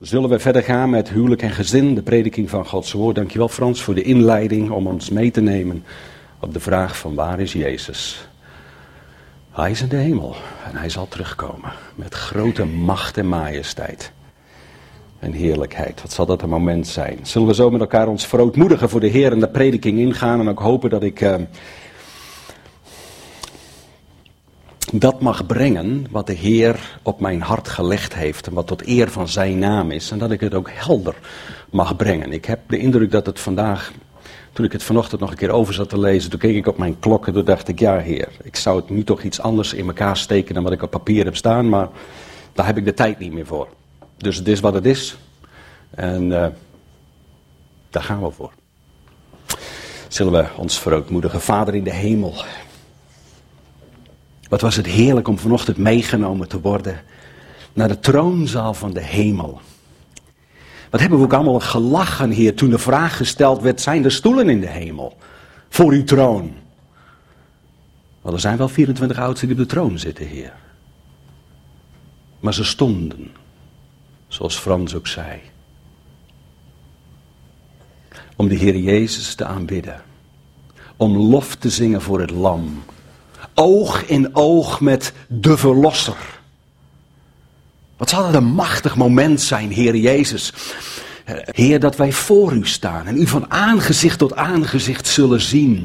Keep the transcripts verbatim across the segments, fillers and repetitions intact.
Zullen we verder gaan met huwelijk en gezin, de prediking van Gods woord. Dankjewel Frans voor de inleiding om ons mee te nemen op de vraag van waar is Jezus? Hij is in de hemel en hij zal terugkomen met grote macht en majesteit en heerlijkheid. Wat zal dat een moment zijn? Zullen we zo met elkaar ons verootmoedigen voor de Heer en de prediking ingaan en ook hopen dat ik uh, dat mag brengen wat de Heer op mijn hart gelegd heeft en wat tot eer van zijn naam is en dat ik het ook helder mag brengen. Ik heb de indruk dat het vandaag, toen ik het vanochtend nog een keer over zat te lezen, toen keek ik op mijn klok en toen dacht ik, ja Heer, ik zou het nu toch iets anders in elkaar steken dan wat ik op papier heb staan, maar daar heb ik de tijd niet meer voor. Dus het is wat het is en uh, daar gaan we voor. Zullen we ons verootmoedigen. Vader in de hemel, wat was het heerlijk om vanochtend meegenomen te worden naar de troonzaal van de hemel. Wat hebben we ook allemaal gelachen, Heer, toen de vraag gesteld werd, zijn er stoelen in de hemel voor uw troon? Wel, er zijn wel vierentwintig oudsten die op de troon zitten, Heer. Maar ze stonden, zoals Frans ook zei, om de Heer Jezus te aanbidden. Om lof te zingen voor het lam. Oog in oog met de Verlosser. Wat zal dat een machtig moment zijn, Heer Jezus. Heer, dat wij voor u staan en u van aangezicht tot aangezicht zullen zien.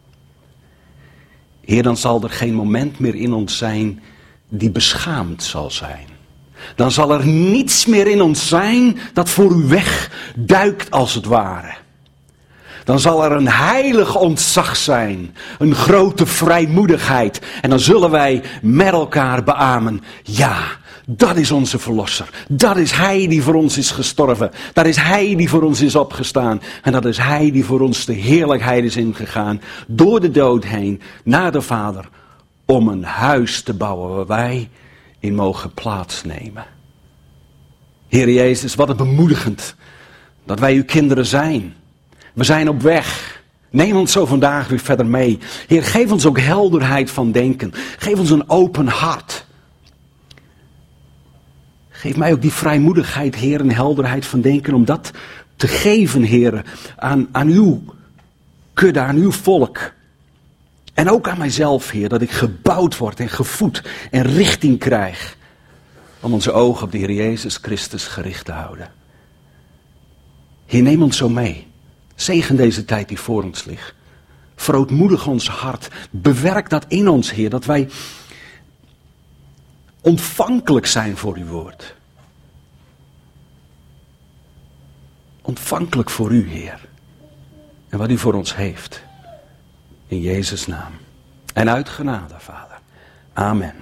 Heer, dan zal er geen moment meer in ons zijn die beschaamd zal zijn. Dan zal er niets meer in ons zijn dat voor u wegduikt als het ware. Dan zal er een heilig ontzag zijn, een grote vrijmoedigheid. En dan zullen wij met elkaar beamen, ja, dat is onze Verlosser. Dat is Hij die voor ons is gestorven. Dat is Hij die voor ons is opgestaan. En dat is Hij die voor ons de heerlijkheid is ingegaan, door de dood heen, naar de Vader, om een huis te bouwen waar wij in mogen plaatsnemen. Heer Jezus, wat een bemoedigend dat wij uw kinderen zijn. We zijn op weg. Neem ons zo vandaag weer verder mee. Heer, geef ons ook helderheid van denken. Geef ons een open hart. Geef mij ook die vrijmoedigheid, Heer, en helderheid van denken om dat te geven, Heer, aan, aan uw kudde, aan uw volk. En ook aan mijzelf, Heer, dat ik gebouwd word en gevoed en richting krijg. Om onze ogen op de Heer Jezus Christus gericht te houden. Heer, neem ons zo mee. Zegen deze tijd die voor ons ligt. Verootmoedig ons hart. Bewerk dat in ons, Heer, dat wij ontvankelijk zijn voor uw woord. Ontvankelijk voor u, Heer. En wat u voor ons heeft. In Jezus' naam. En uit genade, Vader. Amen.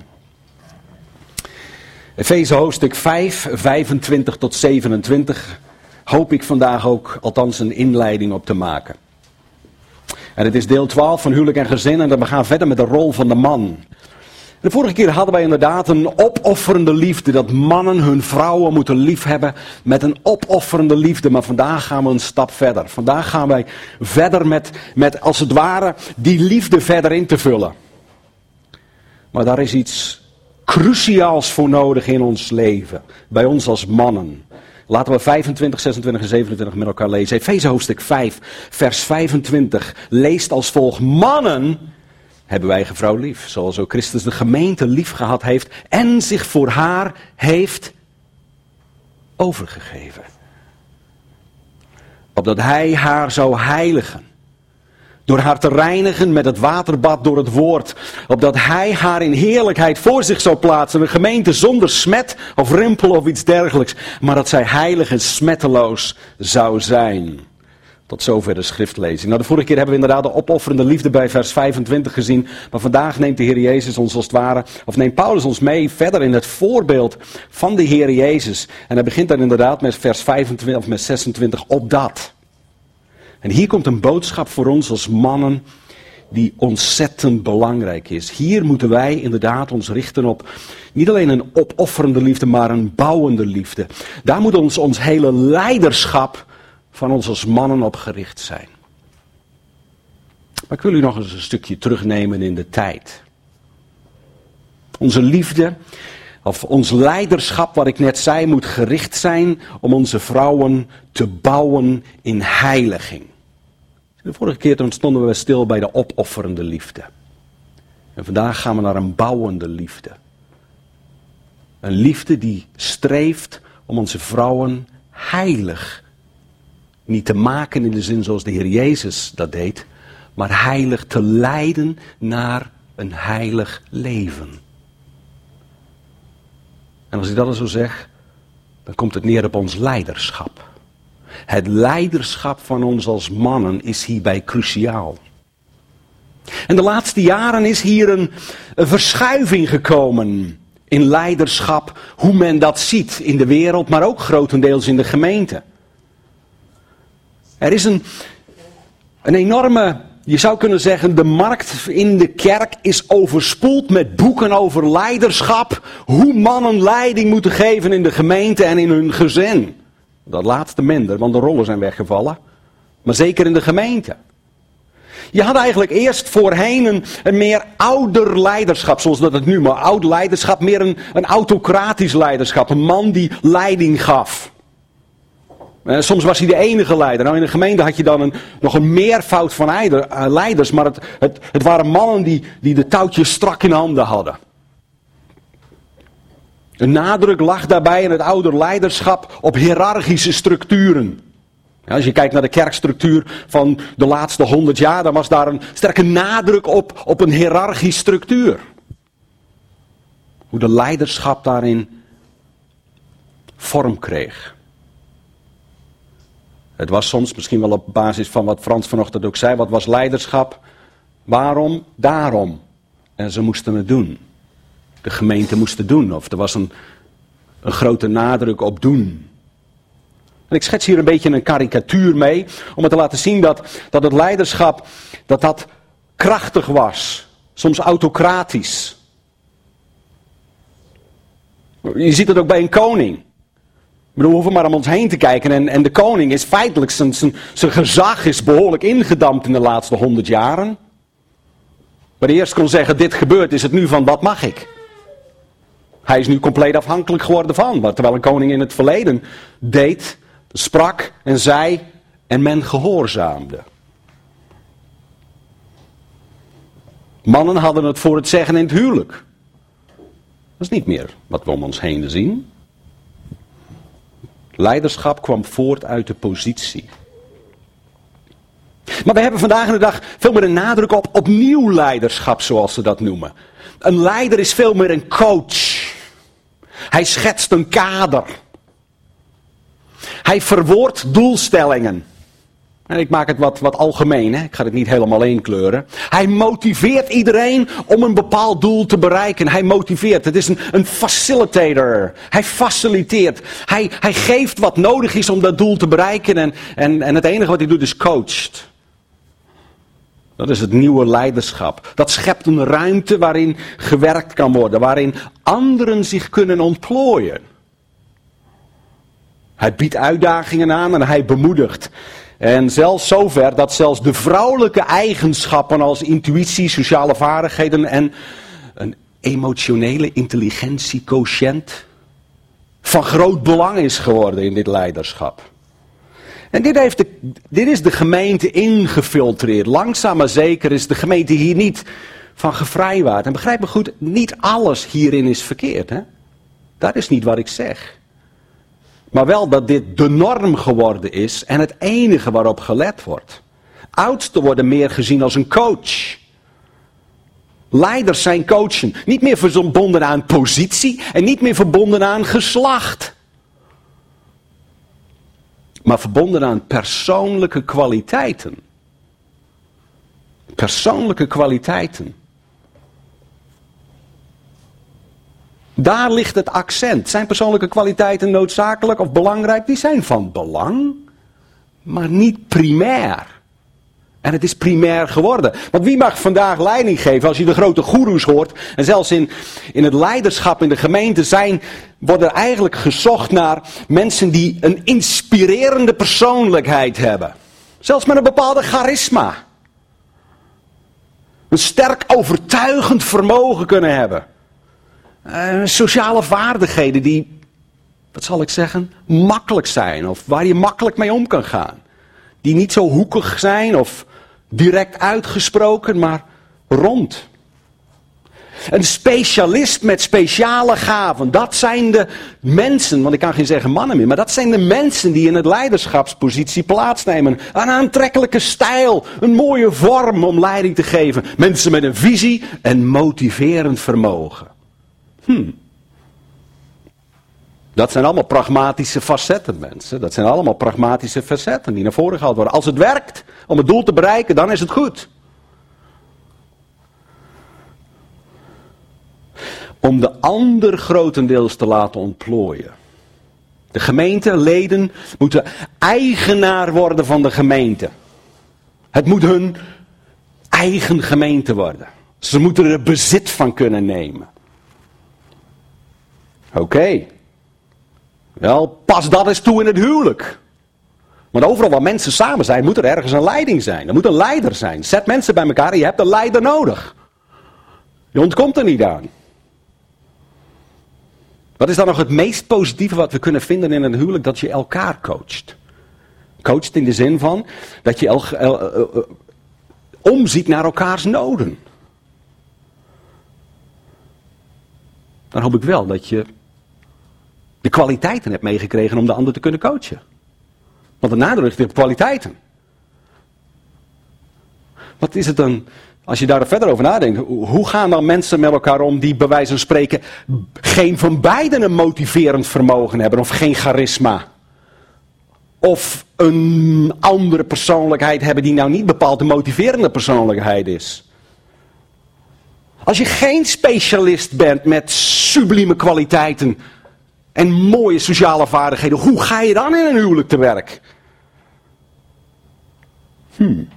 Efeze hoofdstuk vijf, vijfentwintig tot zevenentwintig. Hoop ik vandaag ook althans een inleiding op te maken. En het is deel twaalf van huwelijk en gezin en we gaan verder met de rol van de man. De vorige keer hadden wij inderdaad een opofferende liefde, dat mannen hun vrouwen moeten liefhebben met een opofferende liefde. Maar vandaag gaan we een stap verder. Vandaag gaan wij verder met, met als het ware die liefde verder in te vullen. Maar daar is iets cruciaals voor nodig in ons leven, bij ons als mannen. Laten we vijfentwintig, zesentwintig en zevenentwintig met elkaar lezen. Efeze hoofdstuk vijf, vers vijfentwintig leest als volgt. Mannen, hebben wij vrouw lief, zoals ook Christus de gemeente lief gehad heeft en zich voor haar heeft overgegeven. Opdat hij haar zou heiligen. Door haar te reinigen met het waterbad door het woord. Opdat hij haar in heerlijkheid voor zich zou plaatsen. Een gemeente zonder smet of rimpel of iets dergelijks. Maar dat zij heilig en smetteloos zou zijn. Tot zover de schriftlezing. Nou, de vorige keer hebben we inderdaad de opofferende liefde bij vers vijfentwintig gezien. Maar vandaag neemt de Heer Jezus ons als het ware, of neemt Paulus ons mee verder in het voorbeeld van de Heer Jezus. En hij begint dan inderdaad met vers vijfentwintig of met zesentwintig, opdat. En hier komt een boodschap voor ons als mannen die ontzettend belangrijk is. Hier moeten wij inderdaad ons richten op niet alleen een opofferende liefde, maar een bouwende liefde. Daar moet ons, ons hele leiderschap van ons als mannen op gericht zijn. Maar ik wil u nog eens een stukje terugnemen in de tijd. Onze liefde Of ons leiderschap, wat ik net zei, moet gericht zijn om onze vrouwen te bouwen in heiliging. De vorige keer toen stonden we stil bij de opofferende liefde. En vandaag gaan we naar een bouwende liefde. Een liefde die streeft om onze vrouwen heilig niet te maken in de zin zoals de Heer Jezus dat deed, maar heilig te leiden naar een heilig leven. En als ik dat zo zeg, dan komt het neer op ons leiderschap. Het leiderschap van ons als mannen is hierbij cruciaal. En de laatste jaren is hier een, een verschuiving gekomen in leiderschap, hoe men dat ziet in de wereld, maar ook grotendeels in de gemeente. Er is een, een enorme, je zou kunnen zeggen, de markt in de kerk is overspoeld met boeken over leiderschap. Hoe mannen leiding moeten geven in de gemeente en in hun gezin. Dat laatste minder, want de rollen zijn weggevallen. Maar zeker in de gemeente. Je had eigenlijk eerst voorheen een, een meer ouder leiderschap, zoals dat het nu, maar oud leiderschap, meer een, een autocratisch leiderschap. Een man die leiding gaf. Uh, soms was hij de enige leider. Nou, in de gemeente had je dan een, nog een meervoud van eider, uh, leiders, maar het, het, het waren mannen die, die de touwtjes strak in handen hadden. Een nadruk lag daarbij in het oude leiderschap op hiërarchische structuren. Ja, als je kijkt naar de kerkstructuur van de laatste honderd jaar, dan was daar een sterke nadruk op, op een hiërarchische structuur. Hoe de leiderschap daarin vorm kreeg. Het was soms misschien wel op basis van wat Frans vanochtend ook zei, wat was leiderschap? Waarom? Daarom. En ze moesten het doen. De gemeente moest het doen, of er was een, een grote nadruk op doen. En ik schets hier een beetje een karikatuur mee, om het te laten zien dat, dat het leiderschap, dat dat krachtig was. Soms autocratisch. Je ziet het ook bij een koning. Ik bedoel, we hoeven maar om ons heen te kijken en, en de koning is feitelijk, zijn, zijn, zijn gezag is behoorlijk ingedampt in de laatste honderd jaren. Waar de eerst kon zeggen, dit gebeurt, is het nu van, wat mag ik? Hij is nu compleet afhankelijk geworden van, terwijl een koning in het verleden deed, sprak en zei en men gehoorzaamde. Mannen hadden het voor het zeggen in het huwelijk. Dat is niet meer wat we om ons heen zien. Leiderschap kwam voort uit de positie. Maar we hebben vandaag in de dag veel meer een nadruk op, op nieuw leiderschap, zoals ze dat noemen. Een leider is veel meer een coach. Hij schetst een kader. Hij verwoordt doelstellingen. En ik maak het wat, wat algemeen, hè? Ik ga het niet helemaal inkleuren. Hij motiveert iedereen om een bepaald doel te bereiken. Hij motiveert. Het is een, een facilitator. Hij faciliteert. Hij, hij geeft wat nodig is om dat doel te bereiken. En, en, en het enige wat hij doet is coacht. Dat is het nieuwe leiderschap. Dat schept een ruimte waarin gewerkt kan worden. Waarin anderen zich kunnen ontplooien. Hij biedt uitdagingen aan en hij bemoedigt. En zelfs zover dat zelfs de vrouwelijke eigenschappen als intuïtie, sociale vaardigheden en een emotionele intelligentiequotient van groot belang is geworden in dit leiderschap. En dit, heeft de, dit is de gemeente ingefiltreerd. Langzaam maar zeker is de gemeente hier niet van gevrijwaard. En begrijp me goed, niet alles hierin is verkeerd. Hè? Dat is niet wat ik zeg. Maar wel dat dit de norm geworden is en het enige waarop gelet wordt. Oudsten worden meer gezien als een coach. Leiders zijn coachen. Niet meer verbonden aan positie en niet meer verbonden aan geslacht. Maar verbonden aan persoonlijke kwaliteiten. Persoonlijke kwaliteiten. Daar ligt het accent. Zijn persoonlijke kwaliteiten noodzakelijk of belangrijk? Die zijn van belang, maar niet primair. En het is primair geworden. Want wie mag vandaag leiding geven als je de grote goeroes hoort? En zelfs in, in het leiderschap in de gemeente zijn, worden eigenlijk gezocht naar mensen die een inspirerende persoonlijkheid hebben. Zelfs met een bepaalde charisma. Een sterk overtuigend vermogen kunnen hebben. Uh, sociale vaardigheden die, wat zal ik zeggen, makkelijk zijn. Of waar je makkelijk mee om kan gaan. Die niet zo hoekig zijn of direct uitgesproken, maar rond. Een specialist met speciale gaven, dat zijn de mensen, want ik kan geen zeggen mannen meer, maar dat zijn de mensen die in het leiderschapspositie plaatsnemen. Een aantrekkelijke stijl, een mooie vorm om leiding te geven. Mensen met een visie en motiverend vermogen. Hm. Dat zijn allemaal pragmatische facetten, mensen. Dat zijn allemaal pragmatische facetten die naar voren gehaald worden. Als het werkt om het doel te bereiken, dan is het goed. Om de ander grotendeels te laten ontplooien. De gemeenteleden moeten eigenaar worden van de gemeente. Het moet hun eigen gemeente worden. Ze moeten er bezit van kunnen nemen. Oké. Okay. Wel, pas dat eens toe in het huwelijk. Want overal waar mensen samen zijn, moet er ergens een leiding zijn. Er moet een leider zijn. Zet mensen bij elkaar en je hebt een leider nodig. Je ontkomt er niet aan. Wat is dan nog het meest positieve wat we kunnen vinden in een huwelijk? Dat je elkaar coacht. Coacht in de zin van dat je el, el, el, el, omziet naar elkaars noden. Dan hoop ik wel dat je de kwaliteiten hebt meegekregen om de ander te kunnen coachen. Want de nadruk ligt op kwaliteiten. Wat is het dan, als je daar verder over nadenkt, hoe gaan dan mensen met elkaar om die bij wijze van spreken geen van beiden een motiverend vermogen hebben of geen charisma? Of een andere persoonlijkheid hebben die nou niet bepaald een motiverende persoonlijkheid is? Als je geen specialist bent met sublieme kwaliteiten en mooie sociale vaardigheden, hoe ga je dan in een huwelijk te werk? Hmm.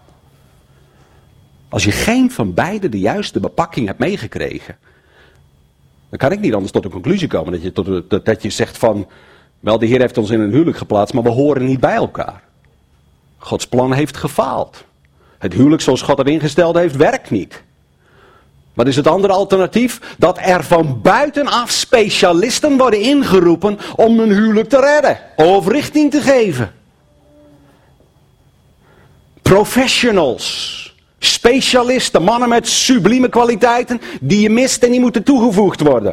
Als je geen van beiden de juiste bepakking hebt meegekregen, dan kan ik niet anders tot de conclusie komen dat je, tot, dat, dat je zegt van, wel, de Heer heeft ons in een huwelijk geplaatst, maar we horen niet bij elkaar. Gods plan heeft gefaald. Het huwelijk zoals God het ingesteld heeft, werkt niet. Wat is het andere alternatief? Dat er van buitenaf specialisten worden ingeroepen om een huwelijk te redden. Of richting te geven. Professionals. Specialisten. Mannen met sublieme kwaliteiten die je mist en die moeten toegevoegd worden.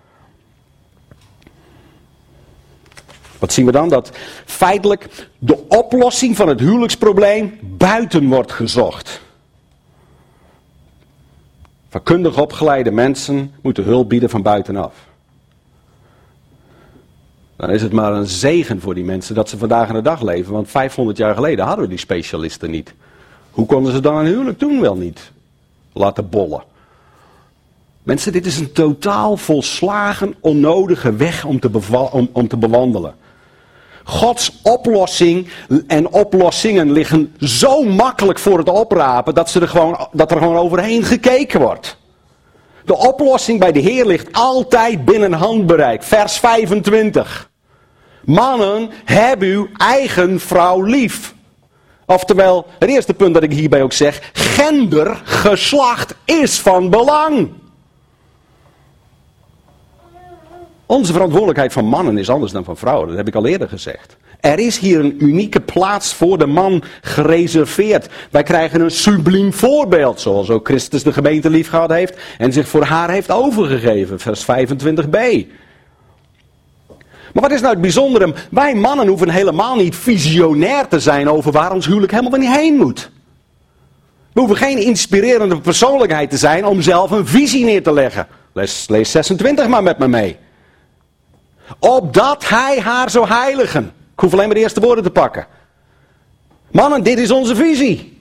Wat zien we dan? Dat feitelijk de oplossing van het huwelijksprobleem buiten wordt gezocht. Vakkundig opgeleide mensen moeten hulp bieden van buitenaf. Dan is het maar een zegen voor die mensen dat ze vandaag aan de dag leven. Want vijfhonderd jaar geleden hadden we die specialisten niet. Hoe konden ze dan een huwelijk toen wel niet laten bollen? Mensen, dit is een totaal volslagen onnodige weg om te, beval, om, om te bewandelen. Gods oplossing en oplossingen liggen zo makkelijk voor het oprapen dat, ze er gewoon, dat er gewoon overheen gekeken wordt. De oplossing bij de Heer ligt altijd binnen handbereik. Vers vijfentwintig. Mannen, heb uw eigen vrouw lief. Oftewel, het eerste punt dat ik hierbij ook zeg, gender, geslacht is van belang. Onze verantwoordelijkheid van mannen is anders dan van vrouwen, dat heb ik al eerder gezegd. Er is hier een unieke plaats voor de man gereserveerd. Wij krijgen een subliem voorbeeld, zoals ook Christus de gemeente liefgehad heeft en zich voor haar heeft overgegeven, vers vijfentwintig b. Maar wat is nou het bijzondere? Wij mannen hoeven helemaal niet visionair te zijn over waar ons huwelijk helemaal niet heen moet. We hoeven geen inspirerende persoonlijkheid te zijn om zelf een visie neer te leggen. Lees, lees zesentwintig maar met me mee. Opdat hij haar zou heiligen. Ik hoef alleen maar de eerste woorden te pakken. Mannen, dit is onze visie.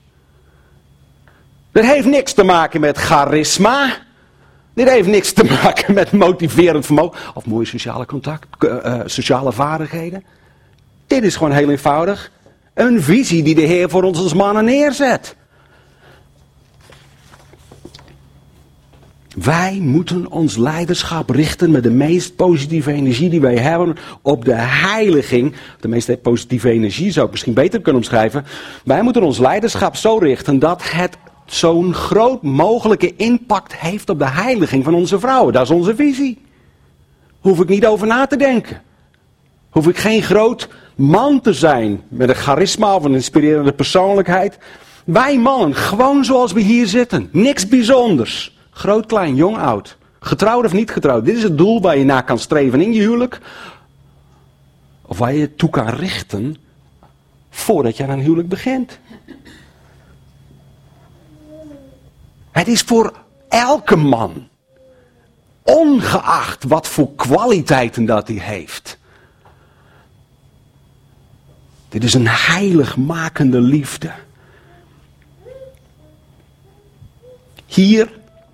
Dat heeft niks te maken met charisma. Dit heeft niks te maken met motiverend vermogen. Of mooie sociale contact, uh, sociale vaardigheden. Dit is gewoon heel eenvoudig een visie die de Heer voor ons als mannen neerzet. Wij moeten ons leiderschap richten met de meest positieve energie die wij hebben op de heiliging. De meest positieve energie zou ik misschien beter kunnen omschrijven. Wij moeten ons leiderschap zo richten dat het zo'n groot mogelijke impact heeft op de heiliging van onze vrouwen. Dat is onze visie. Hoef ik niet over na te denken. Hoef ik geen groot man te zijn met een charisma of een inspirerende persoonlijkheid. Wij mannen, gewoon zoals we hier zitten. Niks bijzonders. Groot, klein, jong, oud. Getrouwd of niet getrouwd. Dit is het doel waar je naar kan streven in je huwelijk. Of waar je je toe kan richten voordat je aan een huwelijk begint. Het is voor elke man. Ongeacht wat voor kwaliteiten dat hij heeft. Dit is een heiligmakende liefde. Hier,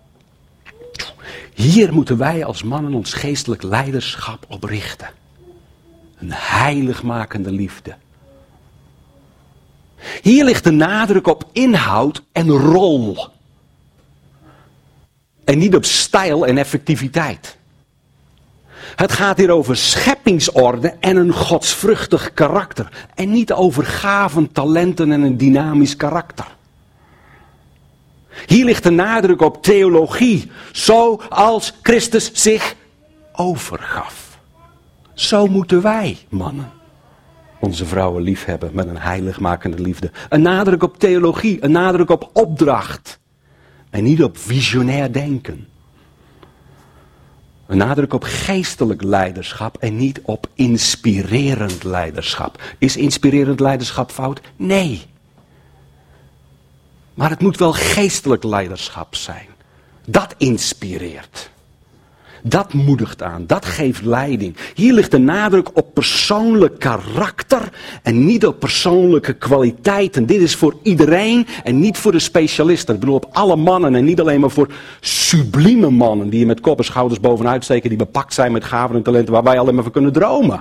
hier moeten wij als mannen ons geestelijk leiderschap op richten. Een heiligmakende liefde. Hier ligt de nadruk op inhoud en rol. En niet op stijl en effectiviteit. Het gaat hier over scheppingsorde en een godsvruchtig karakter. En niet over gaven, talenten en een dynamisch karakter. Hier ligt de nadruk op theologie. Zoals Christus zich overgaf. Zo moeten wij, mannen, onze vrouwen liefhebben met een heiligmakende liefde. Een nadruk op theologie, een nadruk op opdracht. En niet op visionair denken. Een nadruk op geestelijk leiderschap en niet op inspirerend leiderschap. Is inspirerend leiderschap fout? Nee. Maar het moet wel geestelijk leiderschap zijn. Dat inspireert. Dat moedigt aan, dat geeft leiding. Hier ligt de nadruk op persoonlijk karakter en niet op persoonlijke kwaliteiten. Dit is voor iedereen en niet voor de specialisten. Ik bedoel op alle mannen en niet alleen maar voor sublieme mannen die je met kop en schouders bovenuit steken, die bepakt zijn met gaven en talenten waar wij alleen maar van kunnen dromen.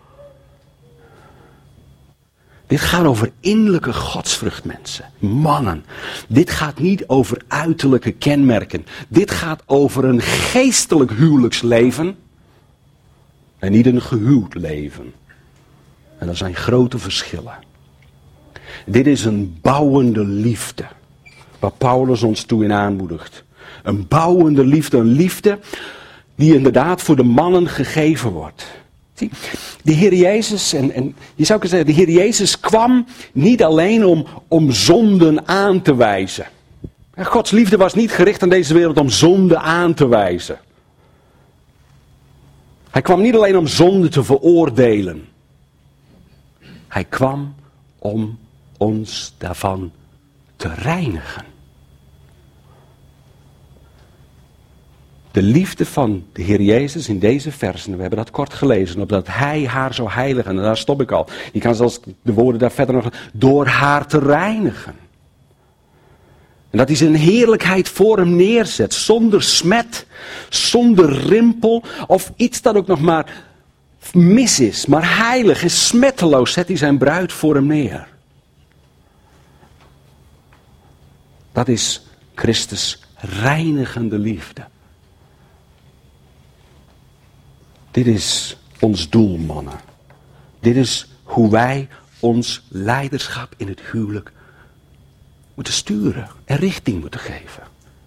Dit gaat over innerlijke godsvrucht, mensen. Mannen. Dit gaat niet over uiterlijke kenmerken. Dit gaat over een geestelijk huwelijksleven. En niet een gehuwd leven. En dat zijn grote verschillen. Dit is een bouwende liefde. Waar Paulus ons toe in aanmoedigt. Een bouwende liefde. Een liefde die inderdaad voor de mannen gegeven wordt. Zie, de Heer Jezus, en, en je zou kunnen zeggen, de Heer Jezus kwam niet alleen om, om zonden aan te wijzen. Gods liefde was niet gericht aan deze wereld om zonde aan te wijzen. Hij kwam niet alleen om zonde te veroordelen. Hij kwam om ons daarvan te reinigen. De liefde van de Heer Jezus in deze versen, we hebben dat kort gelezen, opdat Hij haar zou heiligen. En daar stop ik al. Je kan zelfs de woorden daar verder nog, door haar te reinigen. En dat hij zijn heerlijkheid voor hem neerzet, zonder smet, zonder rimpel, of iets dat ook nog maar mis is. Maar heilig en smetteloos zet hij zijn bruid voor hem neer. Dat is Christus reinigende liefde. Dit is ons doel, mannen. Dit is hoe wij ons leiderschap in het huwelijk moeten sturen en richting moeten geven.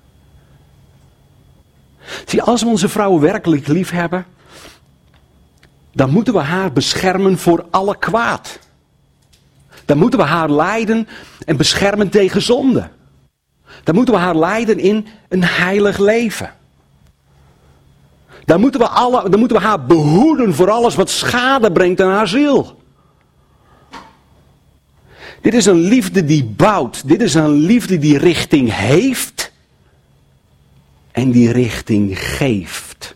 Zie, als we onze vrouwen werkelijk lief hebben, dan moeten we haar beschermen voor alle kwaad. Dan moeten we haar leiden en beschermen tegen zonde. Dan moeten we haar leiden in een heilig leven. Dan moeten we, alle, dan moeten we haar behoeden voor alles wat schade brengt aan haar ziel. Dit is een liefde die bouwt. Dit is een liefde die richting heeft. En die richting geeft.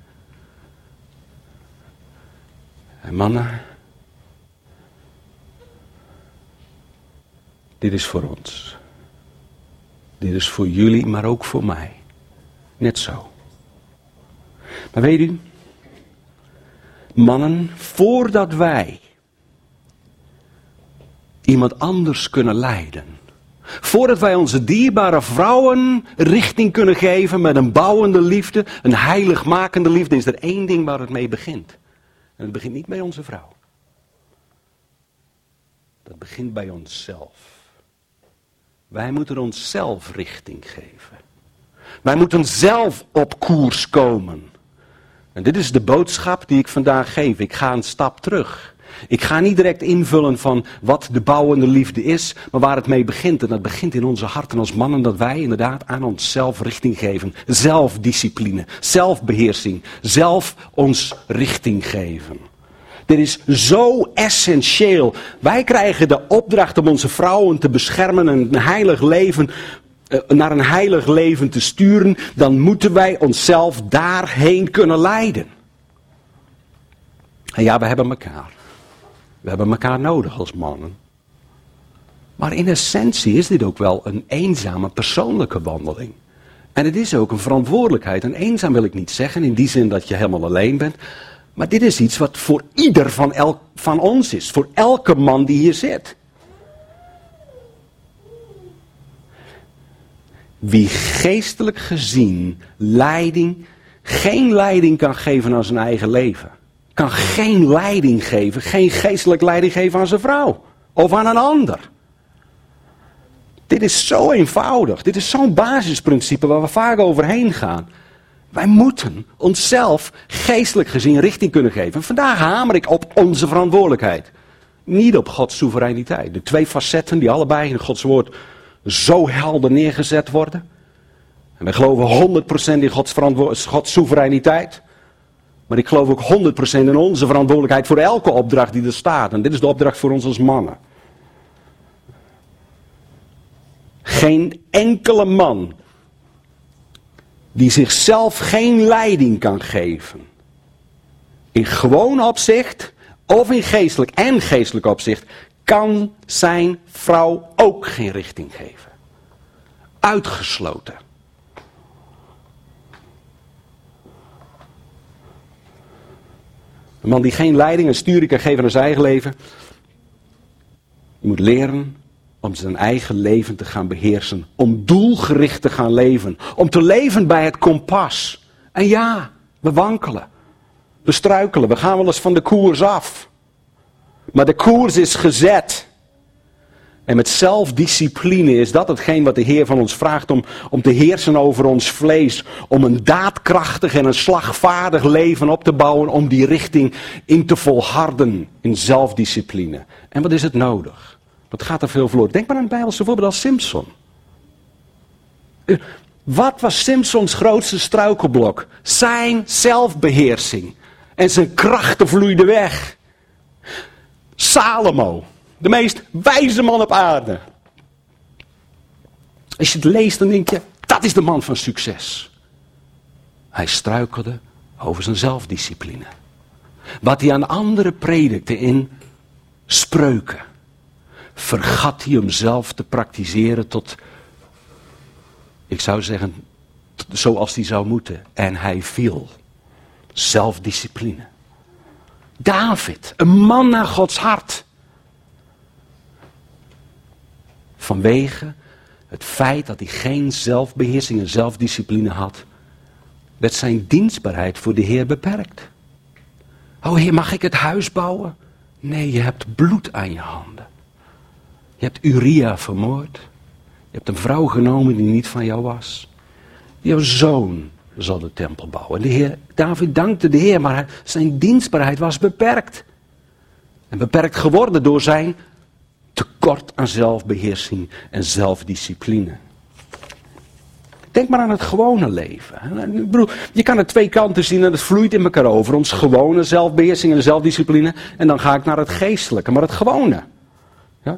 En mannen. Dit is voor ons. Dit is voor jullie, maar ook voor mij. Net zo. Maar weet u, mannen, voordat wij iemand anders kunnen leiden, voordat wij onze dierbare vrouwen richting kunnen geven met een bouwende liefde, een heiligmakende liefde, is er één ding waar het mee begint. En het begint niet bij onze vrouw. Dat begint bij onszelf. Wij moeten onszelf richting geven. Wij moeten zelf op koers komen. En dit is de boodschap die ik vandaag geef. Ik ga een stap terug. Ik ga niet direct invullen van wat de bouwende liefde is, maar waar het mee begint. En dat begint in onze harten als mannen, dat wij inderdaad aan onszelf richting geven. Zelfdiscipline, zelfbeheersing, zelf ons richting geven. Dit is zo essentieel. Wij krijgen de opdracht om onze vrouwen te beschermen en een heilig leven, naar een heilig leven te sturen. Dan moeten wij onszelf daarheen kunnen leiden. En ja, we hebben elkaar. We hebben elkaar nodig als mannen. Maar in essentie is dit ook wel een eenzame persoonlijke wandeling. En het is ook een verantwoordelijkheid. En eenzaam wil ik niet zeggen in die zin dat je helemaal alleen bent. Maar dit is iets wat voor ieder van, elk, van ons is. Voor elke man die hier zit. Wie geestelijk gezien leiding, geen leiding kan geven aan zijn eigen leven. Kan geen leiding geven, geen geestelijk leiding geven aan zijn vrouw. Of aan een ander. Dit is zo eenvoudig. Dit is zo'n basisprincipe waar we vaak overheen gaan. Wij moeten onszelf geestelijk gezien richting kunnen geven. En vandaag hamer ik op onze verantwoordelijkheid. Niet op Gods soevereiniteit. De twee facetten die allebei in Gods woord zo helder neergezet worden. En wij geloven honderd procent in Gods, Gods soevereiniteit. Maar ik geloof ook honderd procent in onze verantwoordelijkheid voor elke opdracht die er staat. En dit is de opdracht voor ons als mannen. Geen enkele man die zichzelf geen leiding kan geven. In gewoon opzicht of in geestelijk en geestelijk opzicht kan zijn vrouw ook geen richting geven. Uitgesloten. Een man die geen leiding en sturing kan geven aan zijn eigen leven. Die moet leren om zijn eigen leven te gaan beheersen. Om doelgericht te gaan leven. Om te leven bij het kompas. En ja, we wankelen. We struikelen. We gaan wel eens van de koers af. Maar de koers is gezet. En met zelfdiscipline is dat hetgeen wat de Heer van ons vraagt om, om te heersen over ons vlees. Om een daadkrachtig en een slagvaardig leven op te bouwen. Om die richting in te volharden in zelfdiscipline. En wat is het nodig? Wat gaat er veel verloren? Denk maar aan het Bijbelse voorbeeld als Simson. Wat was Simsons grootste struikelblok? Zijn zelfbeheersing. En zijn krachten vloeiden weg. Salomo. De meest wijze man op aarde. Als je het leest, dan denk je, dat is de man van succes. Hij struikelde over zijn zelfdiscipline. Wat hij aan anderen predikte in spreuken, vergat hij hem zelf te praktiseren tot, ik zou zeggen, zoals hij zou moeten. En hij viel. Zelfdiscipline. David, een man naar Gods hart. Vanwege het feit dat hij geen zelfbeheersing en zelfdiscipline had, werd zijn dienstbaarheid voor de Heer beperkt. O Heer, mag ik het huis bouwen? Nee, je hebt bloed aan je handen. Je hebt Uria vermoord. Je hebt een vrouw genomen die niet van jou was. Jouw zoon zal de tempel bouwen. En de Heer, David dankte de Heer, maar zijn dienstbaarheid was beperkt. En beperkt geworden door zijn tekort aan zelfbeheersing en zelfdiscipline. Denk maar aan het gewone leven. Ik bedoel, je kan er twee kanten zien en het vloeit in elkaar over. Ons gewone zelfbeheersing en zelfdiscipline. En dan ga ik naar het geestelijke, maar het gewone. Ja?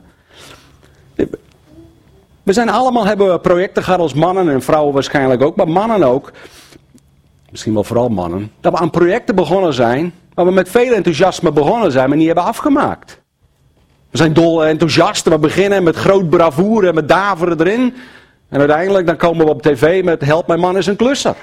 We zijn allemaal, hebben we projecten gehad als mannen en vrouwen waarschijnlijk ook. Maar mannen ook. Misschien wel vooral mannen. Dat we aan projecten begonnen zijn. Waar we met veel enthousiasme begonnen zijn, maar niet hebben afgemaakt. We zijn dol enthousiast. We beginnen met groot bravoure en met daveren erin. En uiteindelijk dan komen we op tv met help, mijn man is een klusser.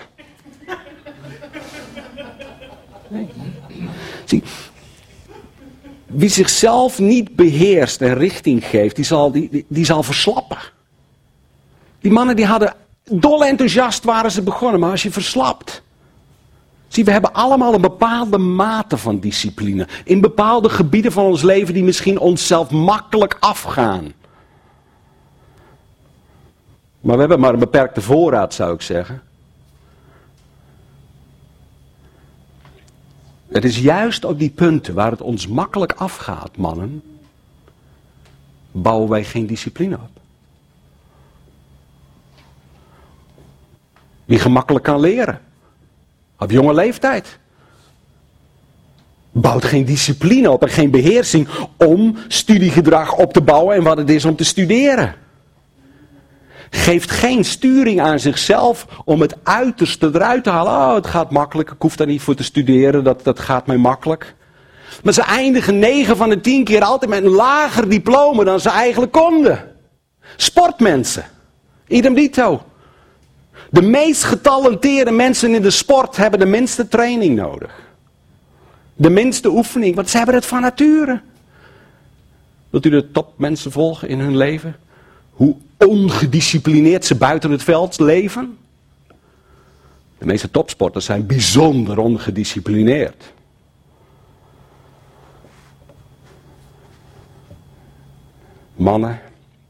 Nee. Zie, wie zichzelf niet beheerst en richting geeft, die zal, die, die, die zal verslappen. Die mannen die hadden, dol enthousiast waren ze begonnen, maar als je verslapt. Zie, we hebben allemaal een bepaalde mate van discipline. In bepaalde gebieden van ons leven die misschien onszelf makkelijk afgaan. Maar we hebben maar een beperkte voorraad, zou ik zeggen. Het is juist op die punten waar het ons makkelijk afgaat, mannen, bouwen wij geen discipline op. Wie gemakkelijk kan leren, op jonge leeftijd, bouwt geen discipline op en geen beheersing om studiegedrag op te bouwen en wat het is om te studeren. Geeft geen sturing aan zichzelf om het uiterste eruit te halen. Oh, het gaat makkelijk, ik hoef daar niet voor te studeren, dat, dat gaat mij makkelijk. Maar ze eindigen negen van de tien keer altijd met een lager diploma dan ze eigenlijk konden. Sportmensen, idem dito. De meest getalenteerde mensen in de sport hebben de minste training nodig. De minste oefening, want ze hebben het van nature. Wilt u de topmensen volgen in hun leven? Hoe ongedisciplineerd ze buiten het veld leven? De meeste topsporters zijn bijzonder ongedisciplineerd. Mannen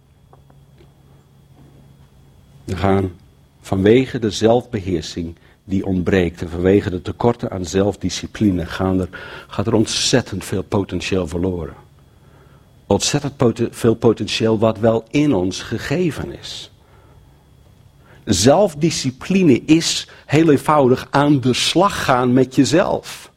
gaan vanwege de zelfbeheersing die ontbreekt en vanwege de tekorten aan zelfdiscipline gaan er, gaat er ontzettend veel potentieel verloren. Ontzettend poten, veel potentieel wat wel in ons gegeven is. Zelfdiscipline is heel eenvoudig aan de slag gaan met jezelf.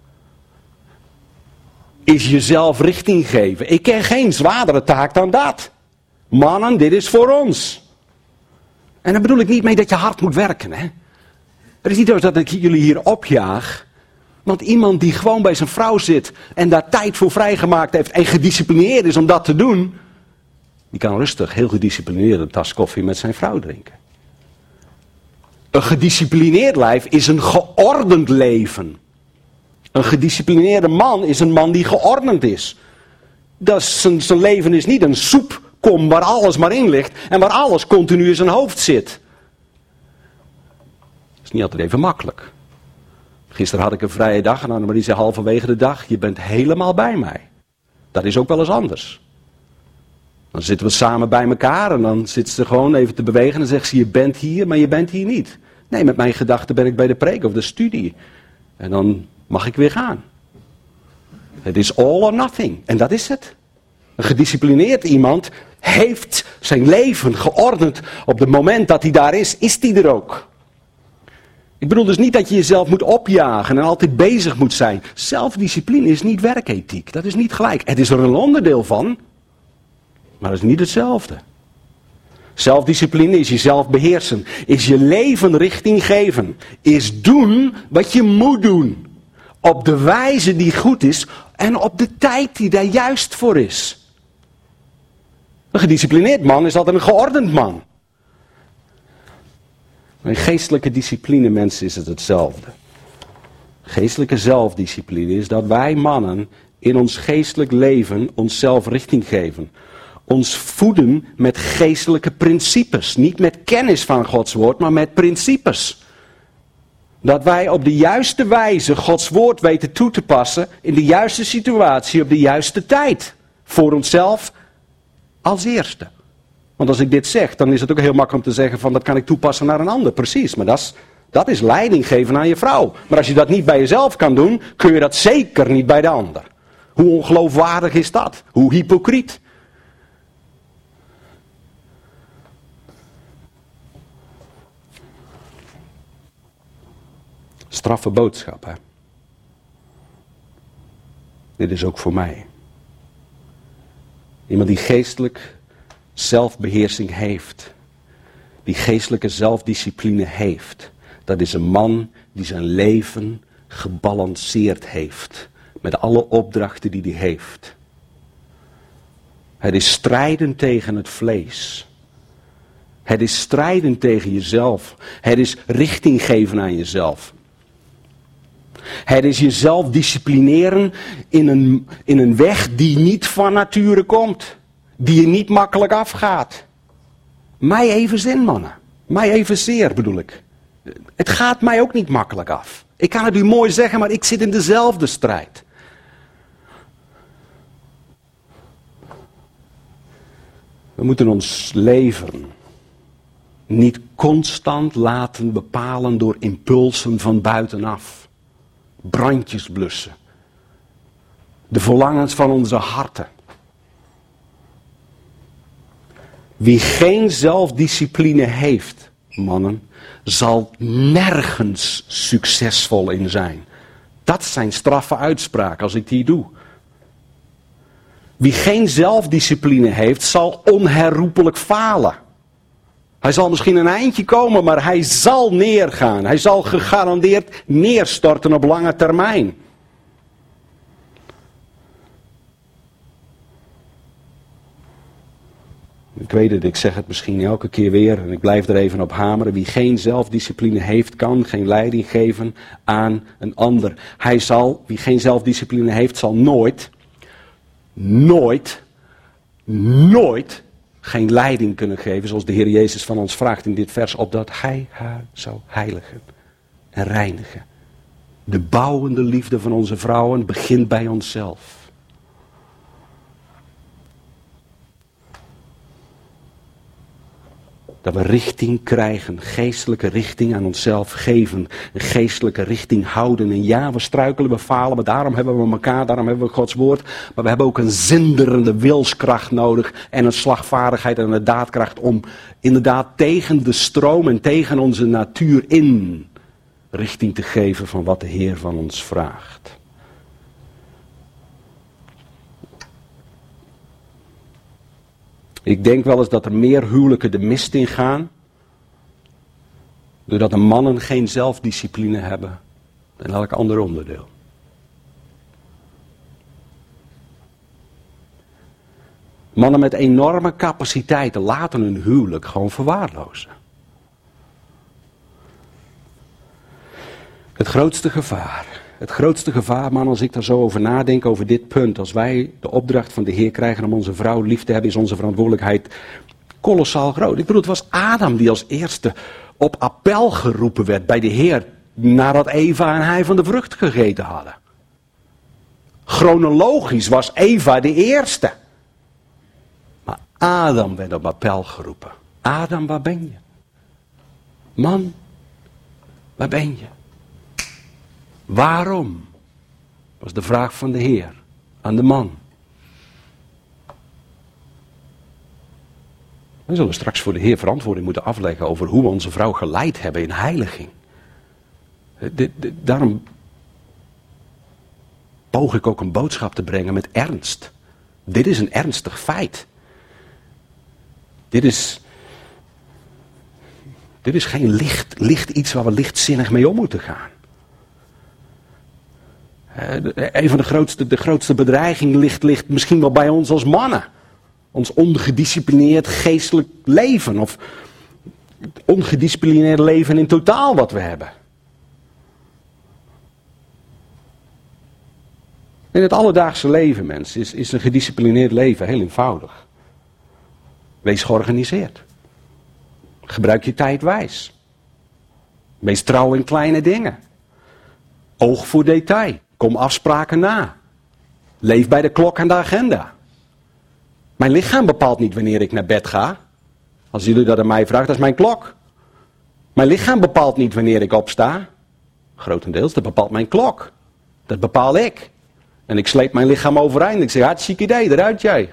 Is jezelf richting geven. Ik ken geen zwaardere taak dan dat. Mannen, dit is voor ons. En daar bedoel ik niet mee dat je hard moet werken. Hè? Het is niet zo dat ik jullie hier opjaag. Want iemand die gewoon bij zijn vrouw zit en daar tijd voor vrijgemaakt heeft en gedisciplineerd is om dat te doen, die kan rustig heel gedisciplineerd een tas koffie met zijn vrouw drinken. Een gedisciplineerd lijf is een geordend leven. Een gedisciplineerde man is een man die geordend is. Dat is zijn, zijn leven is niet een soepkom waar alles maar in ligt en waar alles continu in zijn hoofd zit. Dat is niet altijd even makkelijk. Gisteren had ik een vrije dag en Annemarie zei halverwege de dag, je bent helemaal bij mij. Dat is ook wel eens anders. Dan zitten we samen bij elkaar en dan zit ze gewoon even te bewegen en dan zegt ze, je bent hier, maar je bent hier niet. Nee, met mijn gedachten ben ik bij de preek of de studie. En dan mag ik weer gaan. Het is all or nothing. En dat is het. Een gedisciplineerd iemand heeft zijn leven geordend. Op het moment dat hij daar is, is hij er ook. Ik bedoel dus niet dat je jezelf moet opjagen en altijd bezig moet zijn. Zelfdiscipline is niet werkethiek. Dat is niet gelijk. Het is er een onderdeel van, maar het is niet hetzelfde. Zelfdiscipline is jezelf beheersen. Is je leven richting geven. Is doen wat je moet doen. Op de wijze die goed is en op de tijd die daar juist voor is. Een gedisciplineerd man is altijd een geordend man. In geestelijke discipline, mensen, is het hetzelfde. Geestelijke zelfdiscipline is dat wij mannen in ons geestelijk leven onszelf richting geven. Ons voeden met geestelijke principes. Niet met kennis van Gods woord, maar met principes. Dat wij op de juiste wijze Gods woord weten toe te passen in de juiste situatie op de juiste tijd. Voor onszelf als eerste. Want als ik dit zeg, dan is het ook heel makkelijk om te zeggen van dat kan ik toepassen naar een ander. Precies, maar dat is, dat is leiding geven aan je vrouw. Maar als je dat niet bij jezelf kan doen, kun je dat zeker niet bij de ander. Hoe ongeloofwaardig is dat? Hoe hypocriet? Straffe boodschap, hè? Dit is ook voor mij. Iemand die geestelijk zelfbeheersing heeft. Die geestelijke zelfdiscipline heeft. Dat is een man die zijn leven gebalanceerd heeft. Met alle opdrachten die hij heeft. Het is strijden tegen het vlees. Het is strijden tegen jezelf. Het is richting geven aan jezelf. Het is jezelf disciplineren in een, in een weg die niet van nature komt. Die je niet makkelijk afgaat. Mij evenzeer, mannen. Mij evenzeer bedoel ik. Het gaat mij ook niet makkelijk af. Ik kan het u mooi zeggen, maar ik zit in dezelfde strijd. We moeten ons leven Niet constant laten bepalen door impulsen van buitenaf. Brandjes blussen. De verlangens van onze harten. Wie geen zelfdiscipline heeft, mannen, zal nergens succesvol in zijn. Dat zijn straffe uitspraken als ik die doe. Wie geen zelfdiscipline heeft, zal onherroepelijk falen. Hij zal misschien een eindje komen, maar hij zal neergaan. Hij zal gegarandeerd neerstorten op lange termijn. Ik weet het, ik zeg het misschien elke keer weer en ik blijf er even op hameren. Wie geen zelfdiscipline heeft, kan geen leiding geven aan een ander. Hij zal, wie geen zelfdiscipline heeft, zal nooit, nooit, nooit geen leiding kunnen geven, zoals de Heer Jezus van ons vraagt in dit vers, opdat Hij haar zou heiligen en reinigen. De bouwende liefde van onze vrouwen begint bij onszelf. Dat we richting krijgen, geestelijke richting aan onszelf geven, een geestelijke richting houden. En ja, we struikelen, we falen, maar daarom hebben we elkaar, daarom hebben we Gods woord. Maar we hebben ook een zinderende wilskracht nodig en een slagvaardigheid en een daadkracht om inderdaad tegen de stroom en tegen onze natuur in richting te geven van wat de Heer van ons vraagt. Ik denk wel eens dat er meer huwelijken de mist in gaan, doordat de mannen geen zelfdiscipline hebben dan elk ander onderdeel. Mannen met enorme capaciteiten laten hun huwelijk gewoon verwaarlozen. Het grootste gevaar, het grootste gevaar, man, als ik daar zo over nadenk, over dit punt, als wij de opdracht van de Heer krijgen om onze vrouw lief te hebben, is onze verantwoordelijkheid kolossaal groot. Ik bedoel, het was Adam die als eerste op appel geroepen werd bij de Heer, nadat Eva en hij van de vrucht gegeten hadden. Chronologisch was Eva de eerste. Maar Adam werd op appel geroepen. Adam, waar ben je? Man, waar ben je? Waarom? Was de vraag van de Heer aan de man. We zullen straks voor de Heer verantwoording moeten afleggen over hoe we onze vrouw geleid hebben in heiliging. De, de, daarom poog ik ook een boodschap te brengen met ernst. Dit is een ernstig feit. Dit is, dit is geen licht, licht iets waar we lichtzinnig mee om moeten gaan. Een van de grootste, de grootste bedreiging ligt, ligt misschien wel bij ons als mannen. Ons ongedisciplineerd geestelijk leven. Of het ongedisciplineerd leven in totaal wat we hebben. In het alledaagse leven, mensen, is, is een gedisciplineerd leven heel eenvoudig. Wees georganiseerd. Gebruik je tijd wijs. Wees trouw in kleine dingen. Oog voor detail. Kom afspraken na. Leef bij de klok en de agenda. Mijn lichaam bepaalt niet wanneer ik naar bed ga. Als jullie dat aan mij vragen, dat is mijn klok. Mijn lichaam bepaalt niet wanneer ik opsta. Grotendeels, dat bepaalt mijn klok. Dat bepaal ik. En ik sleep mijn lichaam overeind. Ik zeg, hartstikke idee, eruit jij.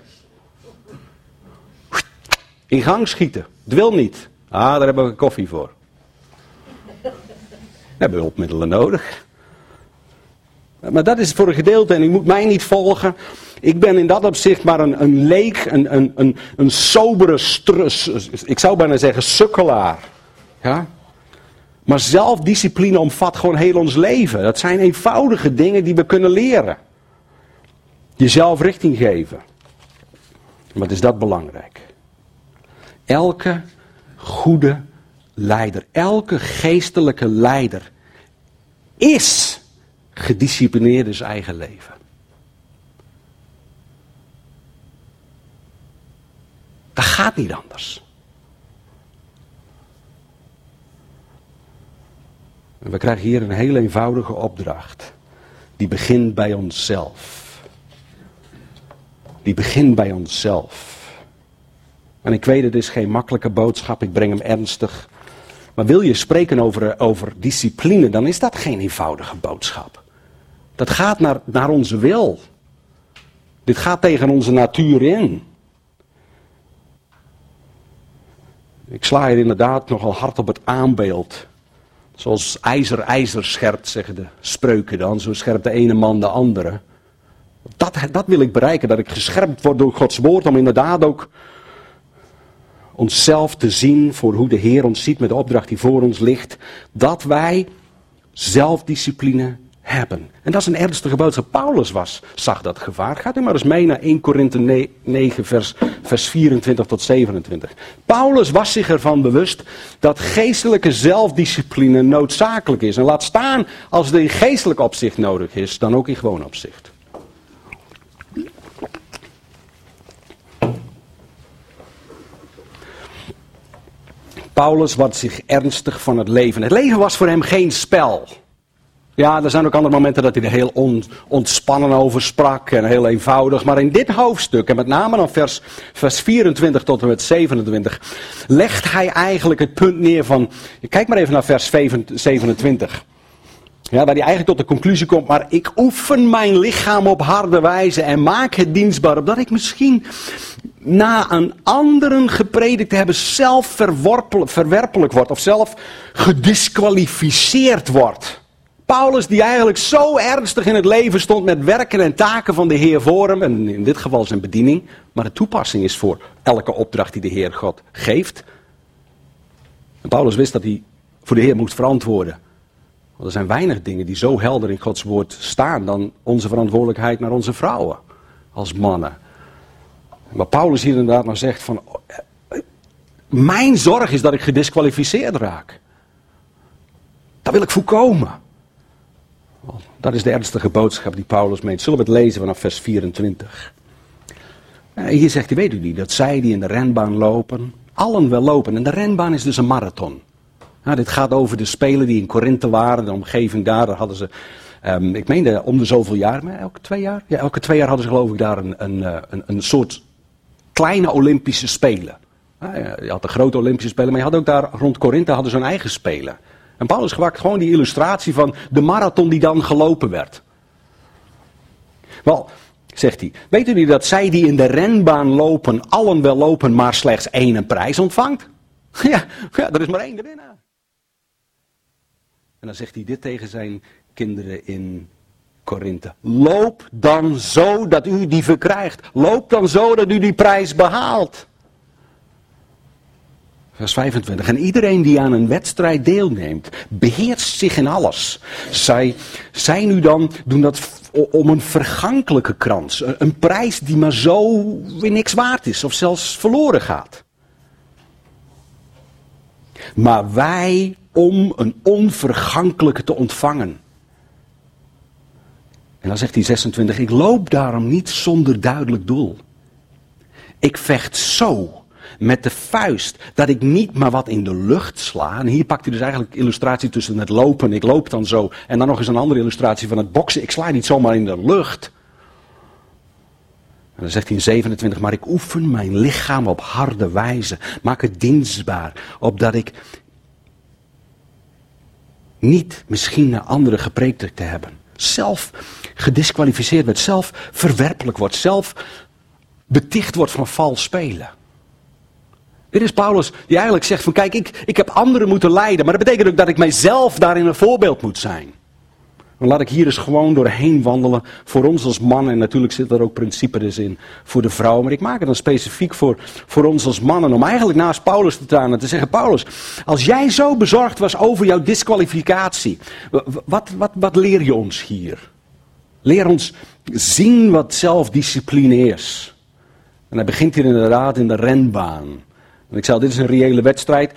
In gang schieten. Het wil niet. Ah, daar hebben we koffie voor. We hebben hulpmiddelen nodig. Maar dat is voor een gedeelte, en u moet mij niet volgen. Ik ben in dat opzicht maar een, een leek, een, een, een, een sobere, strus, ik zou bijna zeggen sukkelaar. Ja? Maar zelfdiscipline omvat gewoon heel ons leven. Dat zijn eenvoudige dingen die we kunnen leren. Jezelf richting geven. Wat is dat belangrijk? Elke goede leider, elke geestelijke leider is gedisciplineerd in zijn eigen leven. Dat gaat niet anders. En we krijgen hier een heel eenvoudige opdracht. Die begint bij onszelf. Die begint bij onszelf. En ik weet, het is geen makkelijke boodschap, ik breng hem ernstig. Maar wil je spreken over, over discipline, dan is dat geen eenvoudige boodschap. Dat gaat naar, naar onze wil. Dit gaat tegen onze natuur in. Ik sla hier inderdaad nogal hard op het aanbeeld. Zoals ijzer ijzer scherpt, zeggen de spreuken dan. Zo scherpt de ene man de andere. Dat, dat wil ik bereiken, dat ik gescherpt word door Gods woord. Om inderdaad ook onszelf te zien voor hoe de Heer ons ziet met de opdracht die voor ons ligt. Dat wij zelfdiscipline hebben. En dat is een ernstige boodschap. Paulus was, zag dat gevaar. Gaat u maar eens mee naar Eerste Korinthe negen vers, vers vierentwintig tot zevenentwintig. Paulus was zich ervan bewust dat geestelijke zelfdiscipline noodzakelijk is. En laat staan als het in geestelijk opzicht nodig is, dan ook in gewoon opzicht. Paulus was zich ernstig van het leven. Het leven was voor hem geen spel. Ja, er zijn ook andere momenten dat hij er heel on, ontspannen over sprak en heel eenvoudig. Maar in dit hoofdstuk, en met name dan vers, vers vierentwintig tot en met zevenentwintig, legt hij eigenlijk het punt neer van, kijk maar even naar vers zevenentwintig. Ja, waar hij eigenlijk tot de conclusie komt, maar ik oefen mijn lichaam op harde wijze en maak het dienstbaar, opdat ik misschien na een anderen gepredikt te hebben zelf verwerpelijk wordt of zelf gedisqualificeerd wordt. Paulus, die eigenlijk zo ernstig in het leven stond met werken en taken van de Heer voor hem, en in dit geval zijn bediening, maar de toepassing is voor elke opdracht die de Heer God geeft. En Paulus wist dat hij voor de Heer moest verantwoorden. Want er zijn weinig dingen die zo helder in Gods woord staan dan onze verantwoordelijkheid naar onze vrouwen, als mannen. Maar Paulus hier inderdaad maar zegt van, mijn zorg is dat ik gedisqualificeerd raak. Dat wil ik voorkomen. Dat is de ernstige boodschap die Paulus meent. Zullen we het lezen vanaf vers vierentwintig. Hier zegt hij, weet u niet, dat zij die in de renbaan lopen, allen wel lopen. En de renbaan is dus een marathon. Nou, dit gaat over de Spelen die in Korinthe waren, de omgeving daar, daar hadden ze, um, ik meende om de zoveel jaar, maar elke twee jaar? Ja, elke twee jaar hadden ze geloof ik daar een, een, een, een soort kleine Olympische Spelen. Je had de grote Olympische Spelen, maar je had ook daar rond Korinthe hadden ze hun eigen Spelen. En Paulus gebruikt gewoon die illustratie van de marathon die dan gelopen werd. Wel, zegt hij, weet u niet dat zij die in de renbaan lopen, allen wel lopen, maar slechts één een prijs ontvangt? Ja, ja, er is maar één de winnaar. En dan zegt hij dit tegen zijn kinderen in Korinthe. Loop dan zo dat u die verkrijgt. Loop dan zo dat u die prijs behaalt. Vers vijfentwintig. En iedereen die aan een wedstrijd deelneemt, beheerst zich in alles. Zij, zij nu dan doen dat om een vergankelijke krans. Een, een prijs die maar zo weer niks waard is of zelfs verloren gaat. Maar wij om een onvergankelijke te ontvangen. En dan zegt hij zesentwintig, ik loop daarom niet zonder duidelijk doel. Ik vecht zo met de vuist, dat ik niet maar wat in de lucht sla. En hier pakt hij dus eigenlijk illustratie tussen het lopen, ik loop dan zo. En dan nog eens een andere illustratie van het boksen, ik sla niet zomaar in de lucht. En dan zegt hij in zevenentwintig, maar ik oefen mijn lichaam op harde wijze. Maak het dienstbaar, opdat ik niet misschien naar anderen gepreekt te hebben. Zelf gedisqualificeerd wordt, zelf verwerpelijk wordt, zelf beticht wordt van vals spelen. Dit is Paulus die eigenlijk zegt van kijk, ik, ik heb anderen moeten leiden, maar dat betekent ook dat ik mijzelf daarin een voorbeeld moet zijn. Dan laat ik hier eens gewoon doorheen wandelen voor ons als mannen. En natuurlijk zit er ook principe dus in voor de vrouw. Maar ik maak het dan specifiek voor, voor ons als mannen. Om eigenlijk naast Paulus te staan en te zeggen, Paulus, als jij zo bezorgd was over jouw disqualificatie. Wat, wat, wat leer je ons hier? Leer ons zien wat zelfdiscipline is. En hij begint hier inderdaad in de renbaan. En ik zei, dit is een reële wedstrijd.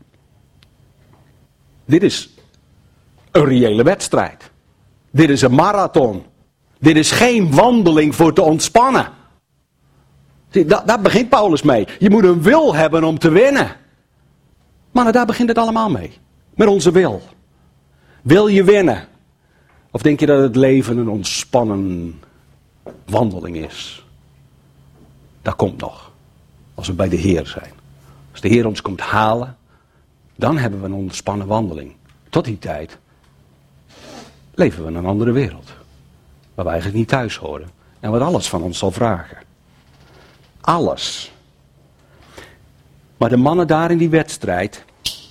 Dit is een reële wedstrijd. Dit is een marathon. Dit is geen wandeling voor te ontspannen. Zie, da- daar begint Paulus mee. Je moet een wil hebben om te winnen. Maar daar begint het allemaal mee. Met onze wil. Wil je winnen? Of denk je dat het leven een ontspannen wandeling is? Dat komt nog. Als we bij de Heer zijn. Als de Heer ons komt halen, dan hebben we een ontspannen wandeling. Tot die tijd leven we in een andere wereld. Waar we eigenlijk niet thuis horen. En wat alles van ons zal vragen. Alles. Maar de mannen daar in die wedstrijd,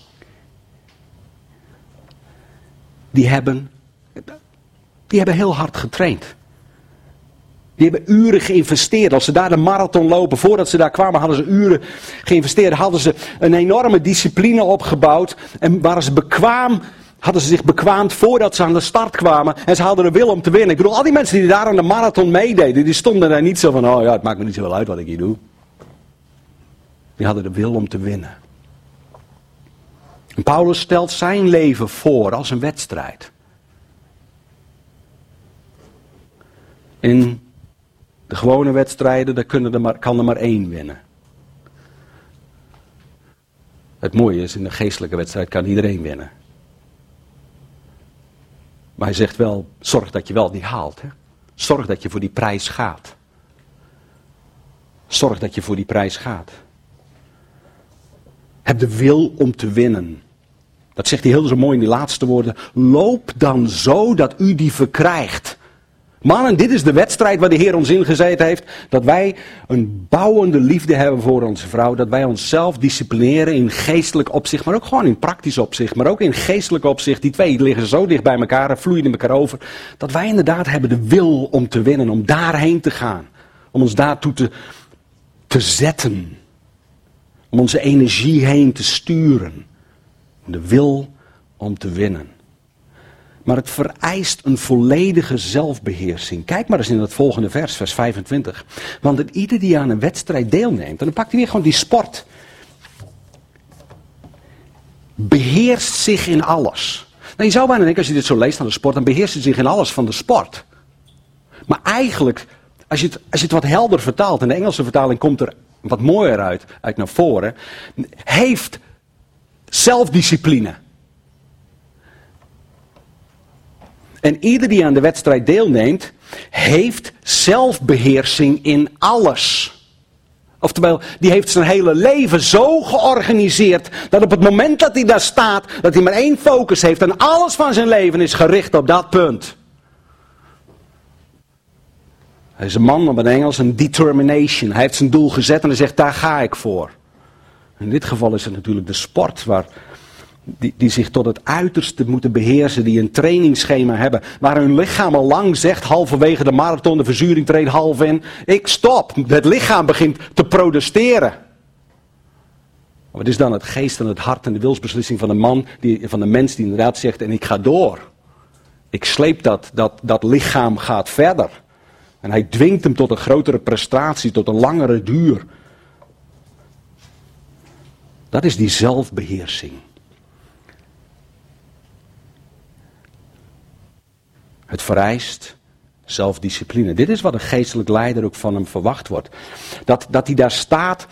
die hebben, die hebben heel hard getraind. Die hebben uren geïnvesteerd. Als ze daar de marathon lopen, voordat ze daar kwamen, hadden ze uren geïnvesteerd. Hadden ze een enorme discipline opgebouwd. En waren ze bekwaam, hadden ze zich bekwaamd voordat ze aan de start kwamen. En ze hadden de wil om te winnen. Ik bedoel, al die mensen die daar aan de marathon meededen, die stonden daar niet zo van, oh ja, het maakt me niet zoveel uit wat ik hier doe. Die hadden de wil om te winnen. En Paulus stelt zijn leven voor als een wedstrijd. In de gewone wedstrijden, daar kunnen er maar, kan er maar één winnen. Het mooie is, in de geestelijke wedstrijd kan iedereen winnen. Maar hij zegt wel, zorg dat je wel die haalt. Hè? Zorg dat je voor die prijs gaat. Zorg dat je voor die prijs gaat. Heb de wil om te winnen. Dat zegt hij heel zo mooi in die laatste woorden. Loop dan zo dat u die verkrijgt. Mannen, dit is de wedstrijd waar de Heer ons ingezet heeft. Dat wij een bouwende liefde hebben voor onze vrouw. Dat wij onszelf disciplineren in geestelijk opzicht. Maar ook gewoon in praktisch opzicht. Maar ook in geestelijk opzicht. Die twee liggen zo dicht bij elkaar. Vloeien in elkaar over. Dat wij inderdaad hebben de wil om te winnen. Om daarheen te gaan. Om ons daartoe te, te zetten. Om onze energie heen te sturen. De wil om te winnen. Maar het vereist een volledige zelfbeheersing. Kijk maar eens in het volgende vers, vers vijfentwintig. Want het ieder die aan een wedstrijd deelneemt, en dan pakt hij weer gewoon die sport. Beheerst zich in alles. Nou, je zou bijna denken, als je dit zo leest aan de sport, dan beheerst hij zich in alles van de sport. Maar eigenlijk, als je het, als je het wat helder vertaalt, en de Engelse vertaling komt er wat mooier uit, uit naar voren, heeft zelfdiscipline. En ieder die aan de wedstrijd deelneemt, heeft zelfbeheersing in alles. Oftewel, die heeft zijn hele leven zo georganiseerd, dat op het moment dat hij daar staat, dat hij maar één focus heeft en alles van zijn leven is gericht op dat punt. Hij is een man, op het Engels, een determination. Hij heeft zijn doel gezet en hij zegt, daar ga ik voor. In dit geval is het natuurlijk de sport waar... Die, die zich tot het uiterste moeten beheersen, die een trainingsschema hebben, waar hun lichaam al lang zegt, halverwege de marathon, de verzuring treedt half in, ik stop. Het lichaam begint te protesteren. Wat is dan het geest en het hart en de wilsbeslissing van de man, die, van de mens die inderdaad zegt, en ik ga door. Ik sleep dat, dat, dat lichaam gaat verder. En hij dwingt hem tot een grotere prestatie, tot een langere duur. Dat is die zelfbeheersing. Het vereist zelfdiscipline. Dit is wat een geestelijk leider ook van hem verwacht wordt. Dat, dat hij daar staat.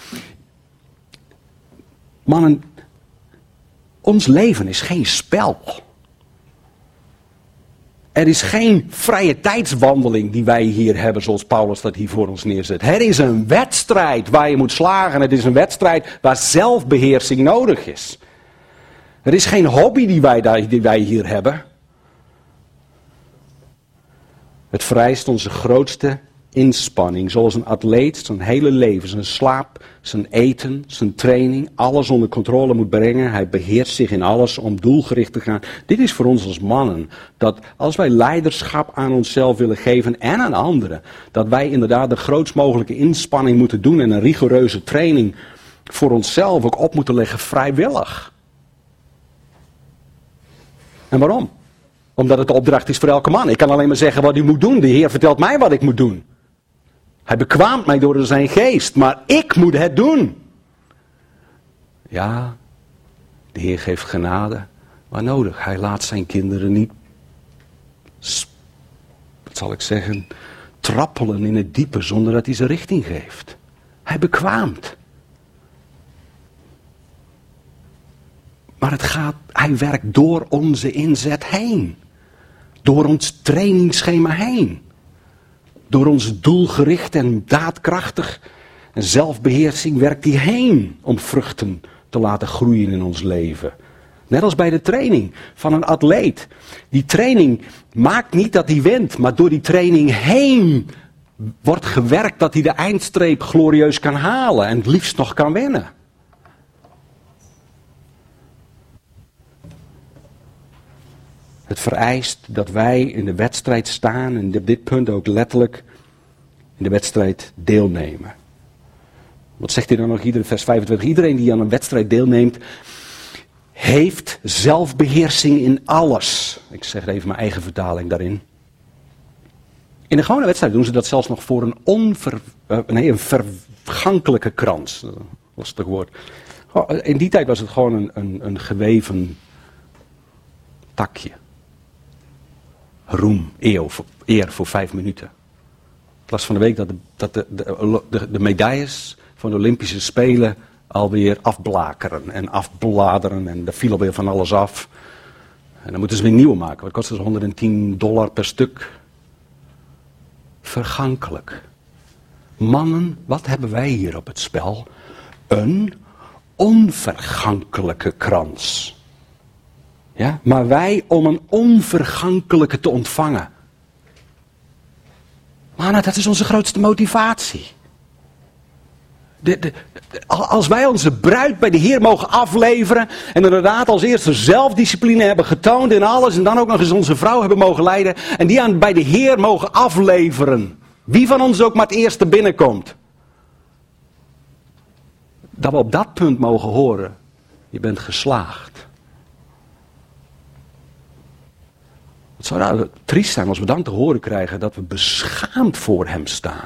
Mannen, ons leven is geen spel. Er is geen vrije tijdswandeling die wij hier hebben, zoals Paulus dat hier voor ons neerzet. Er is een wedstrijd waar je moet slagen. Het is een wedstrijd waar zelfbeheersing nodig is. Er is geen hobby die wij, daar, die wij hier hebben. Het vereist onze grootste inspanning, zoals een atleet zijn hele leven, zijn slaap, zijn eten, zijn training, alles onder controle moet brengen. Hij beheerst zich in alles om doelgericht te gaan. Dit is voor ons als mannen, dat als wij leiderschap aan onszelf willen geven en aan anderen, dat wij inderdaad de grootst mogelijke inspanning moeten doen en een rigoureuze training voor onszelf ook op moeten leggen vrijwillig. En waarom? Omdat het de opdracht is voor elke man. Ik kan alleen maar zeggen wat u moet doen. De Heer vertelt mij wat ik moet doen. Hij bekwaamt mij door zijn geest. Maar ik moet het doen. Ja, de Heer geeft genade. Maar nodig. Hij laat zijn kinderen niet, wat zal ik zeggen, trappelen in het diepe zonder dat hij ze richting geeft. Hij bekwaamt. Maar het gaat, hij werkt door onze inzet heen. Door ons trainingsschema heen. Door ons doelgericht en daadkrachtig En zelfbeheersing werkt hierheen om vruchten te laten groeien in ons leven. Net als bij de training van een atleet. Die training maakt niet dat hij wint, maar door die training heen wordt gewerkt dat hij de eindstreep glorieus kan halen en het liefst nog kan winnen. Het vereist dat wij in de wedstrijd staan en op dit punt ook letterlijk in de wedstrijd deelnemen. Wat zegt hij dan nog? Iedere vers vijfentwintig. Iedereen die aan een wedstrijd deelneemt, heeft zelfbeheersing in alles. Ik zeg even mijn eigen vertaling daarin. In een gewone wedstrijd doen ze dat zelfs nog voor een, onver, uh, nee, een vergankelijke krans. Dat was het woord. In die tijd was het gewoon een, een, een geweven takje. Roem, eer voor, eer voor vijf minuten. Ik las van de week dat de, dat de, de, de, de medailles van de Olympische Spelen alweer afblakeren en afbladeren en er viel alweer van alles af. En dan moeten ze weer nieuwe maken. Wat kost dat? honderdtien dollar per stuk. Vergankelijk. Mannen, wat hebben wij hier op het spel? Een onvergankelijke krans. Ja, maar wij om een onvergankelijke te ontvangen. Maar dat is onze grootste motivatie. De, de, de, als wij onze bruid bij de Heer mogen afleveren en inderdaad als eerste zelfdiscipline hebben getoond in alles en dan ook nog eens onze vrouw hebben mogen leiden en die aan bij de Heer mogen afleveren. Wie van ons ook maar het eerste binnenkomt. Dat we op dat punt mogen horen, je bent geslaagd. Het zou nou triest zijn als we dan te horen krijgen dat we beschaamd voor hem staan.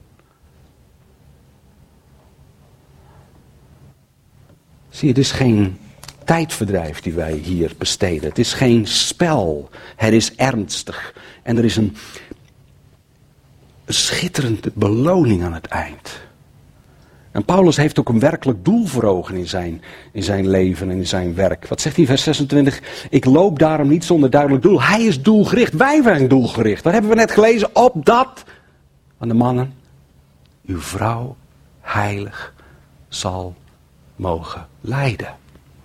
Zie je, het is geen tijdverdrijf die wij hier besteden. Het is geen spel. Het is ernstig. En er is een schitterende beloning aan het eind. En Paulus heeft ook een werkelijk doel voor ogen in zijn, in zijn leven en in zijn werk. Wat zegt hij in vers zesentwintig? Ik loop daarom niet zonder duidelijk doel. Hij is doelgericht. Wij zijn doelgericht. Dat hebben we net gelezen. Opdat, aan de mannen, uw vrouw heilig zal mogen leiden.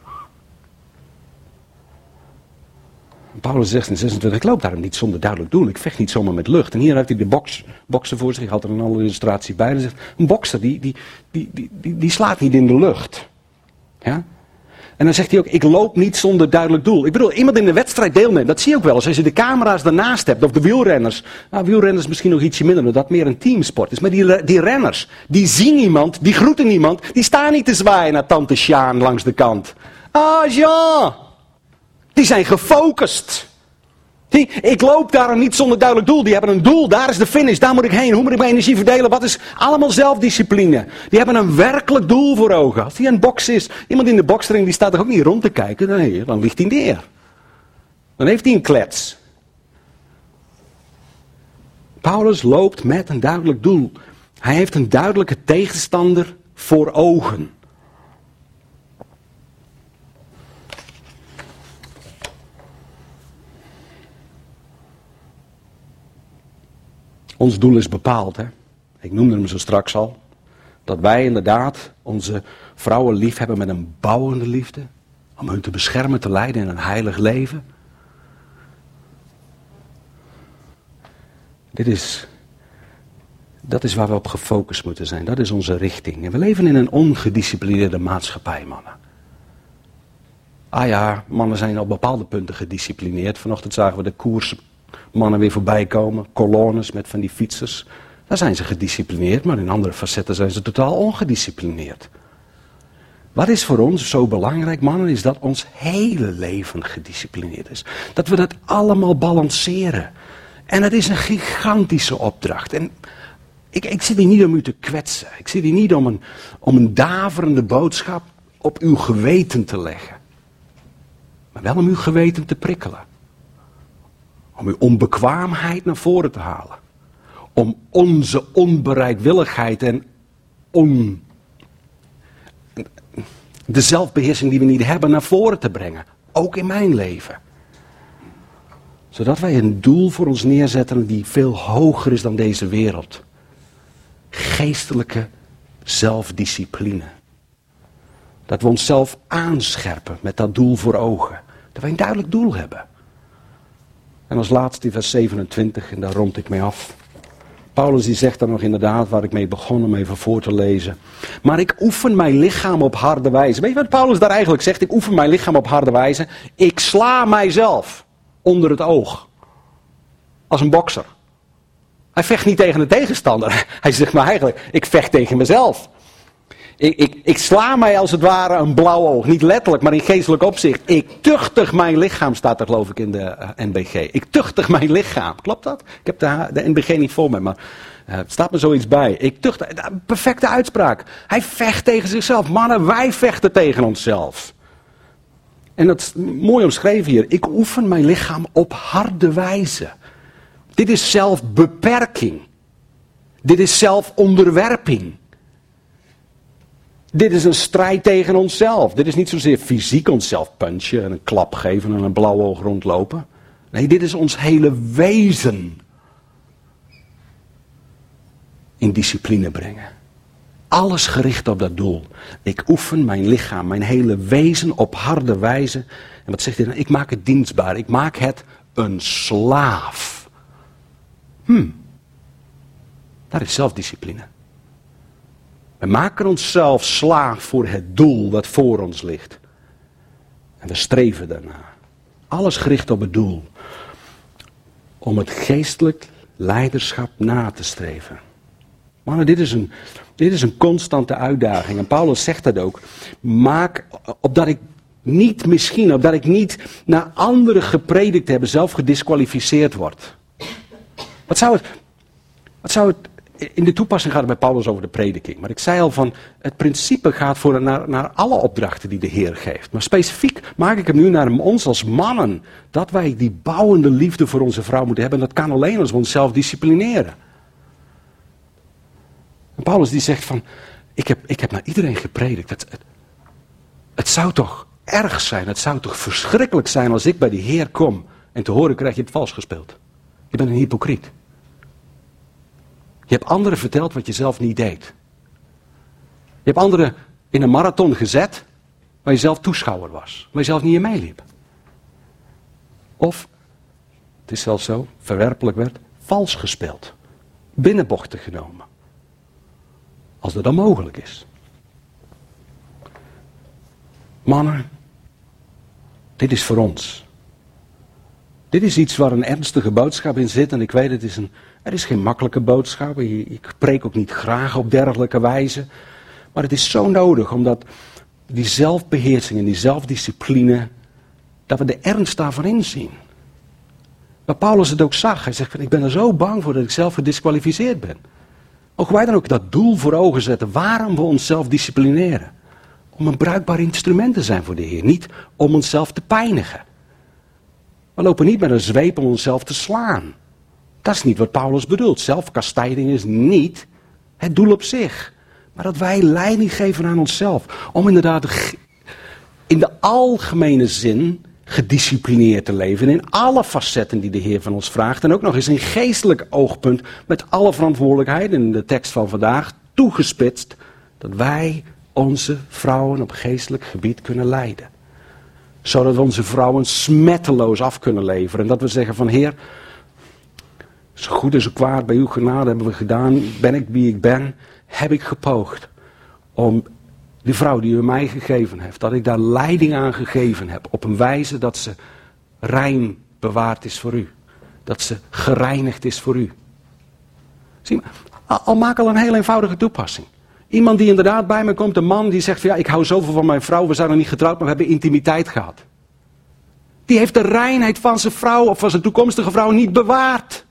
Paulus zegt in zesentwintig, ik loop daarom niet zonder duidelijk doel. Ik vecht niet zomaar met lucht. En hier heeft hij de box, bokser voor zich. Ik had er een andere illustratie bij. Hij zegt, een bokser die, die, die, die, die, die slaat niet in de lucht. Ja? En dan zegt hij ook, ik loop niet zonder duidelijk doel. Ik bedoel, iemand in de wedstrijd deelneemt. Dat zie je ook wel eens. Als je de camera's daarnaast hebt. Of de wielrenners. Nou, wielrenners misschien nog ietsje minder. Omdat dat meer een teamsport is. Maar die, die renners. Die zien iemand. Die groeten iemand. Die staan niet te zwaaien naar tante Sjaan langs de kant. Ah, Jean. Die zijn gefocust. Die, ik loop daarom niet zonder duidelijk doel. Die hebben een doel. Daar is de finish. Daar moet ik heen. Hoe moet ik mijn energie verdelen? Wat is allemaal zelfdiscipline. Die hebben een werkelijk doel voor ogen. Als die een box is. Iemand in de boksring die staat er ook niet rond te kijken. Nee, dan ligt hij neer. Dan heeft hij een klets. Paulus loopt met een duidelijk doel. Hij heeft een duidelijke tegenstander voor ogen. Ons doel is bepaald, hè. Ik noemde hem zo straks al. Dat wij inderdaad onze vrouwen lief hebben met een bouwende liefde. Om hun te beschermen, te leiden in een heilig leven. Dit is, dat is waar we op gefocust moeten zijn. Dat is onze richting. En we leven in een ongedisciplineerde maatschappij, mannen. Ah ja, mannen zijn op bepaalde punten gedisciplineerd. Vanochtend zagen we de koers. Mannen weer voorbij komen, kolonnes met van die fietsers. Daar zijn ze gedisciplineerd, maar in andere facetten zijn ze totaal ongedisciplineerd. Wat is voor ons zo belangrijk, mannen, is dat ons hele leven gedisciplineerd is. Dat we dat allemaal balanceren. En het is een gigantische opdracht. En ik, ik zit hier niet om u te kwetsen. Ik zit hier niet om een, om een daverende boodschap op uw geweten te leggen. Maar wel om uw geweten te prikkelen. Om uw onbekwaamheid naar voren te halen. Om onze onbereidwilligheid en on... de zelfbeheersing die we niet hebben naar voren te brengen. Ook in mijn leven. Zodat wij een doel voor ons neerzetten die veel hoger is dan deze wereld. Geestelijke zelfdiscipline. Dat we onszelf aanscherpen met dat doel voor ogen. Dat wij een duidelijk doel hebben. En als laatste in vers zevenentwintig, en daar rond ik mee af. Paulus die zegt dan nog inderdaad, waar ik mee begon om even voor te lezen. Maar ik oefen mijn lichaam op harde wijze. Weet je wat Paulus daar eigenlijk zegt? Ik oefen mijn lichaam op harde wijze. Ik sla mijzelf onder het oog. Als een bokser. Hij vecht niet tegen de tegenstander. Hij zegt maar eigenlijk, ik vecht tegen mezelf. Ik, ik, ik sla mij als het ware een blauw oog. Niet letterlijk, maar in geestelijk opzicht. Ik tuchtig mijn lichaam, staat er geloof ik in de uh, N B G. Ik tuchtig mijn lichaam. Klopt dat? Ik heb de, de N B G niet voor me, maar uh, het staat me zoiets bij. Ik tuchtig, perfecte uitspraak. Hij vecht tegen zichzelf. Mannen, wij vechten tegen onszelf. En dat is mooi omschreven hier. Ik oefen mijn lichaam op harde wijze. Dit is zelfbeperking. Dit is zelfonderwerping. Dit is een strijd tegen onszelf. Dit is niet zozeer fysiek onszelf punchen en een klap geven en een blauw oog rondlopen. Nee, dit is ons hele wezen in discipline brengen. Alles gericht op dat doel. Ik oefen mijn lichaam, mijn hele wezen op harde wijze. En wat zegt hij dan? Ik maak het dienstbaar. Ik maak het een slaaf. Hm. Dat is zelfdiscipline. We maken onszelf slaaf voor het doel dat voor ons ligt. En we streven daarna. Alles gericht op het doel. Om het geestelijk leiderschap na te streven. Mannen, dit is een, dit is een constante uitdaging. En Paulus zegt dat ook. Maak, opdat ik niet misschien, opdat ik niet naar anderen gepredikt hebben, zelf gedisqualificeerd word. Wat zou het... Wat zou het In de toepassing gaat het bij Paulus over de prediking. Maar ik zei al van, het principe gaat voor naar, naar alle opdrachten die de Heer geeft. Maar specifiek maak ik hem nu naar ons als mannen. Dat wij die bouwende liefde voor onze vrouw moeten hebben. En dat kan alleen als we onszelf disciplineren. En Paulus die zegt van, ik heb, ik heb naar iedereen gepredikt. Het, het, het zou toch erg zijn, het zou toch verschrikkelijk zijn als ik bij de Heer kom. En te horen krijg je het vals gespeeld. Je bent een hypocriet. Je hebt anderen verteld wat je zelf niet deed. Je hebt anderen in een marathon gezet, waar je zelf toeschouwer was. Waar je zelf niet in meeliep. Of, het is zelfs zo, verwerpelijk werd, vals gespeeld. Binnenbochten genomen. Als dat dan mogelijk is. Mannen, dit is voor ons. Dit is iets waar een ernstige boodschap in zit. En ik weet, het is een, er is geen makkelijke boodschap. Ik preek ook niet graag op dergelijke wijze. Maar het is zo nodig, omdat die zelfbeheersing en die zelfdiscipline, dat we de ernst daarvan inzien. Waar Paulus het ook zag. Hij zegt, ik ben er zo bang voor dat ik zelf gedisqualificeerd ben. Mogen wij dan ook dat doel voor ogen zetten, waarom we onszelf disciplineren? Om een bruikbaar instrument te zijn voor de Heer. Niet om onszelf te pijnigen. We lopen niet met een zweep om onszelf te slaan. Dat is niet wat Paulus bedoelt. Zelfkastijding is niet het doel op zich. Maar dat wij leiding geven aan onszelf. Om inderdaad in de algemene zin gedisciplineerd te leven. In alle facetten die de Heer van ons vraagt. En ook nog eens in geestelijk oogpunt met alle verantwoordelijkheid in de tekst van vandaag toegespitst. Dat wij onze vrouwen op geestelijk gebied kunnen leiden. Zodat we onze vrouwen smetteloos af kunnen leveren. En dat we zeggen van Heer, zo goed en zo kwaad bij uw genade hebben we gedaan. Ben ik wie ik ben, heb ik gepoogd. Om die vrouw die u mij gegeven heeft, dat ik daar leiding aan gegeven heb. Op een wijze dat ze rein bewaard is voor u. Dat ze gereinigd is voor u. Zie maar, al maak al een heel eenvoudige toepassing. Iemand die inderdaad bij me komt, een man die zegt van ja, ik hou zoveel van mijn vrouw, we zijn nog niet getrouwd, maar we hebben intimiteit gehad. Die heeft de reinheid van zijn vrouw of van zijn toekomstige vrouw niet bewaard.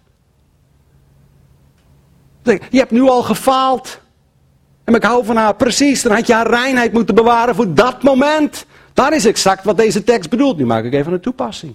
Je hebt nu al gefaald. En ik hou van haar, precies, dan had je haar reinheid moeten bewaren voor dat moment. Dat is exact wat deze tekst bedoelt. Nu maak ik even een toepassing.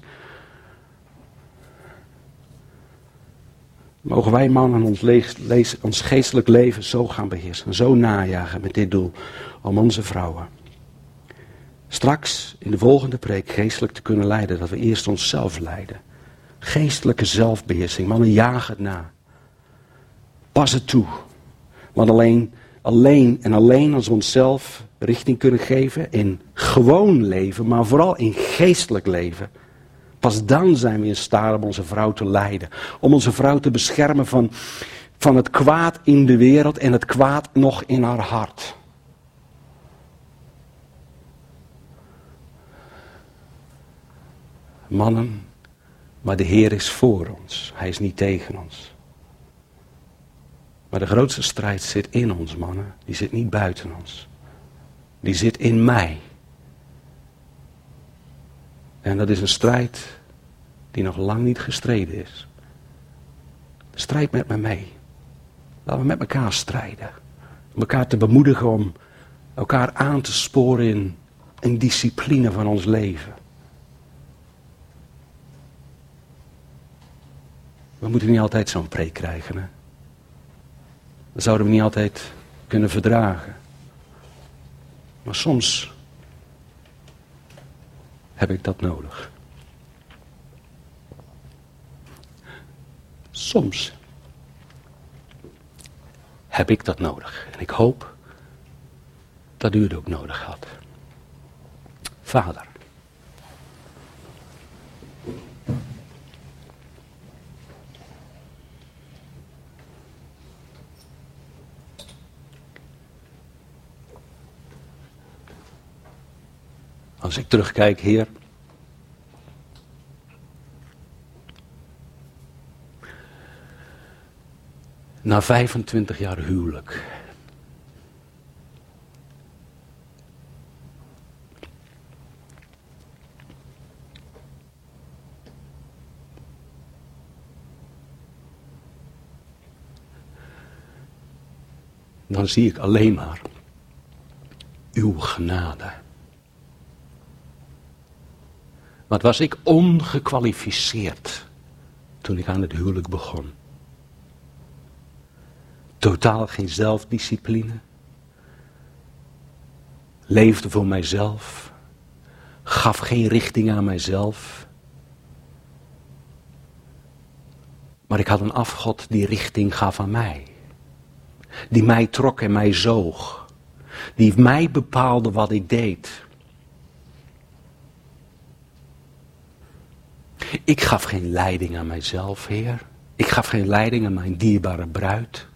Mogen wij mannen ons, lees, lees, ons geestelijk leven zo gaan beheersen. Zo najagen met dit doel. Om onze vrouwen straks in de volgende preek geestelijk te kunnen leiden. Dat we eerst onszelf leiden. Geestelijke zelfbeheersing. Mannen, jaag het na. Pas het toe. Want alleen alleen en alleen als we onszelf richting kunnen geven in gewoon leven, maar vooral in geestelijk leven. Pas dan zijn we in staat om onze vrouw te leiden. Om onze vrouw te beschermen van, van het kwaad in de wereld en het kwaad nog in haar hart. Mannen, maar de Heer is voor ons. Hij is niet tegen ons. Maar de grootste strijd zit in ons, mannen. Die zit niet buiten ons. Die zit in mij. En dat is een strijd die nog lang niet gestreden is. Strijd met me mee. Laten we met elkaar strijden. Om elkaar te bemoedigen om elkaar aan te sporen in een discipline van ons leven. We moeten niet altijd zo'n preek krijgen, hè. Dat zouden we niet altijd kunnen verdragen. Maar soms heb ik dat nodig. Soms heb ik dat nodig. En ik hoop dat u het ook nodig had. Vader. Als ik terugkijk, Heer, na vijfentwintig jaar huwelijk, dan zie ik alleen maar uw genade. Wat was ik ongekwalificeerd toen ik aan het huwelijk begon. Totaal geen zelfdiscipline. Leefde voor mijzelf. Gaf geen richting aan mijzelf. Maar ik had een afgod die richting gaf aan mij. Die mij trok en mij zoog. Die mij bepaalde wat ik deed. Ik gaf geen leiding aan mijzelf, Heer. Ik gaf geen leiding aan mijn dierbare bruid.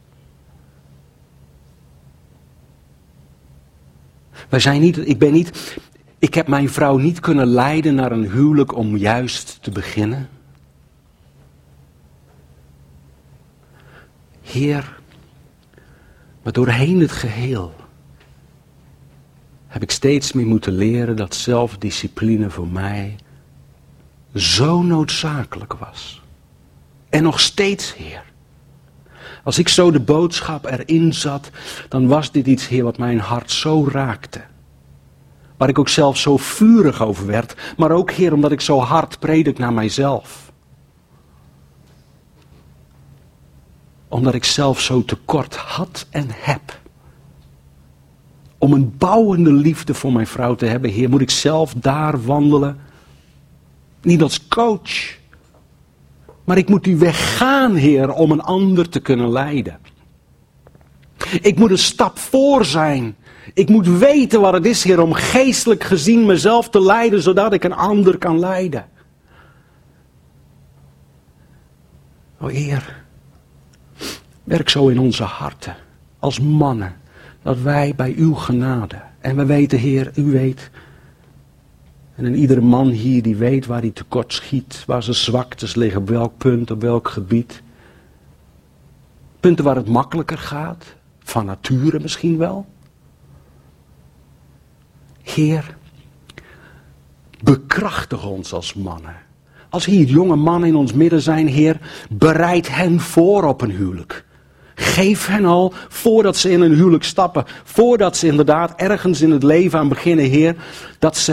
Wij zijn niet, ik ben niet, ik heb mijn vrouw niet kunnen leiden naar een huwelijk om juist te beginnen. Heer, maar doorheen het geheel heb ik steeds meer moeten leren dat zelfdiscipline voor mij zo noodzakelijk was. En nog steeds, Heer. Als ik zo de boodschap erin zat, dan was dit iets, Heer, wat mijn hart zo raakte. Waar ik ook zelf zo vurig over werd, maar ook, Heer, omdat ik zo hard predik naar mijzelf. Omdat ik zelf zo tekort had en heb. Om een bouwende liefde voor mijn vrouw te hebben, Heer, moet ik zelf daar wandelen. Niet als coach. Maar ik moet die weg gaan, Heer, om een ander te kunnen leiden. Ik moet een stap voor zijn. Ik moet weten wat het is, Heer, om geestelijk gezien mezelf te leiden, zodat ik een ander kan leiden. O Heer, werk zo in onze harten, als mannen, dat wij bij uw genade, en we weten, Heer, u weet, en in iedere man hier die weet waar hij tekort schiet, waar zijn zwaktes liggen, op welk punt, op welk gebied. Punten waar het makkelijker gaat, van nature misschien wel. Heer, bekrachtig ons als mannen. Als hier jonge mannen in ons midden zijn, Heer, bereid hen voor op een huwelijk. Geef hen al, voordat ze in een huwelijk stappen, voordat ze inderdaad ergens in het leven aan beginnen, Heer, dat ze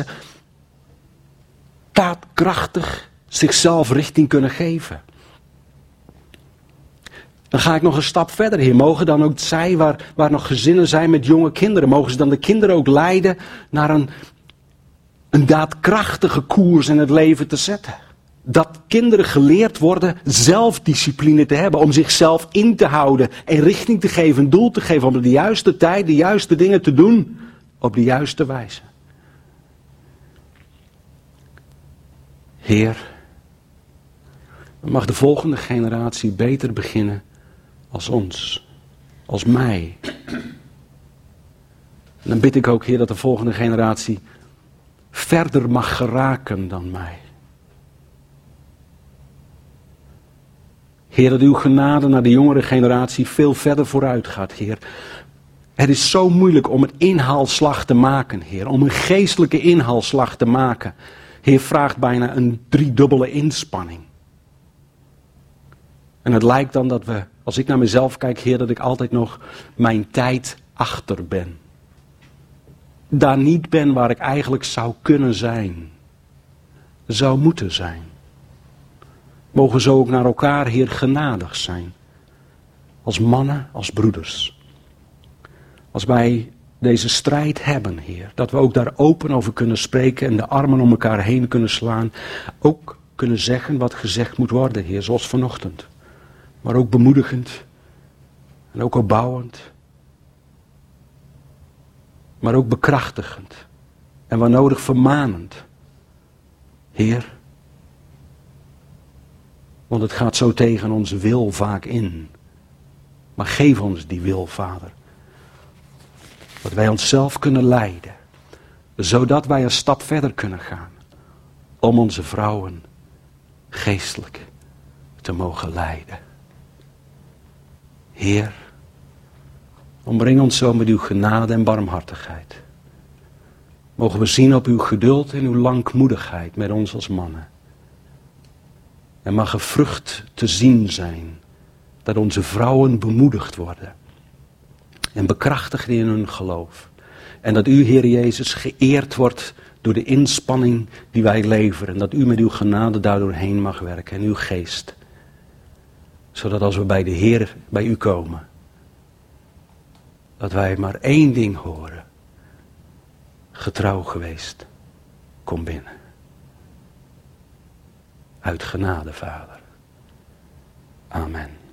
daadkrachtig zichzelf richting kunnen geven. Dan ga ik nog een stap verder, Heer. Mogen dan ook zij, waar, waar nog gezinnen zijn met jonge kinderen, mogen ze dan de kinderen ook leiden naar een, een daadkrachtige koers in het leven te zetten. Dat kinderen geleerd worden zelfdiscipline te hebben. Om zichzelf in te houden en richting te geven, een doel te geven. Om op de juiste tijd de juiste dingen te doen. Op de juiste wijze. Heer, mag de volgende generatie beter beginnen als ons. Als mij. En dan bid ik ook, Heer, dat de volgende generatie verder mag geraken dan mij. Heer, dat uw genade naar de jongere generatie veel verder vooruit gaat, Heer. Het is zo moeilijk om een inhaalslag te maken, Heer. Om een geestelijke inhaalslag te maken. Heer, vraagt bijna een driedubbele inspanning. En het lijkt dan dat we, als ik naar mezelf kijk, Heer, dat ik altijd nog mijn tijd achter ben. Daar niet ben waar ik eigenlijk zou kunnen zijn. Zou moeten zijn. Mogen zo ook naar elkaar, Heer, genadig zijn. Als mannen, als broeders. Als wij deze strijd hebben, Heer. Dat we ook daar open over kunnen spreken en de armen om elkaar heen kunnen slaan. Ook kunnen zeggen wat gezegd moet worden, Heer, zoals vanochtend. Maar ook bemoedigend. En ook opbouwend. Maar ook bekrachtigend. En waar nodig vermanend. Heer. Want het gaat zo tegen onze wil vaak in. Maar geef ons die wil, Vader. Dat wij onszelf kunnen leiden. Zodat wij een stap verder kunnen gaan. Om onze vrouwen geestelijk te mogen leiden. Heer, omring ons zo met uw genade en barmhartigheid. Mogen we zien op uw geduld en uw langmoedigheid met ons als mannen. En mag er vrucht te zien zijn dat onze vrouwen bemoedigd worden. En bekrachtigd in hun geloof. En dat u, Heer Jezus, geëerd wordt door de inspanning die wij leveren. En dat u met uw genade daardoor heen mag werken en uw geest. Zodat als we bij de Heer, bij u komen, dat wij maar één ding horen. Getrouw geweest, kom binnen. Uit genade, Vader. Amen.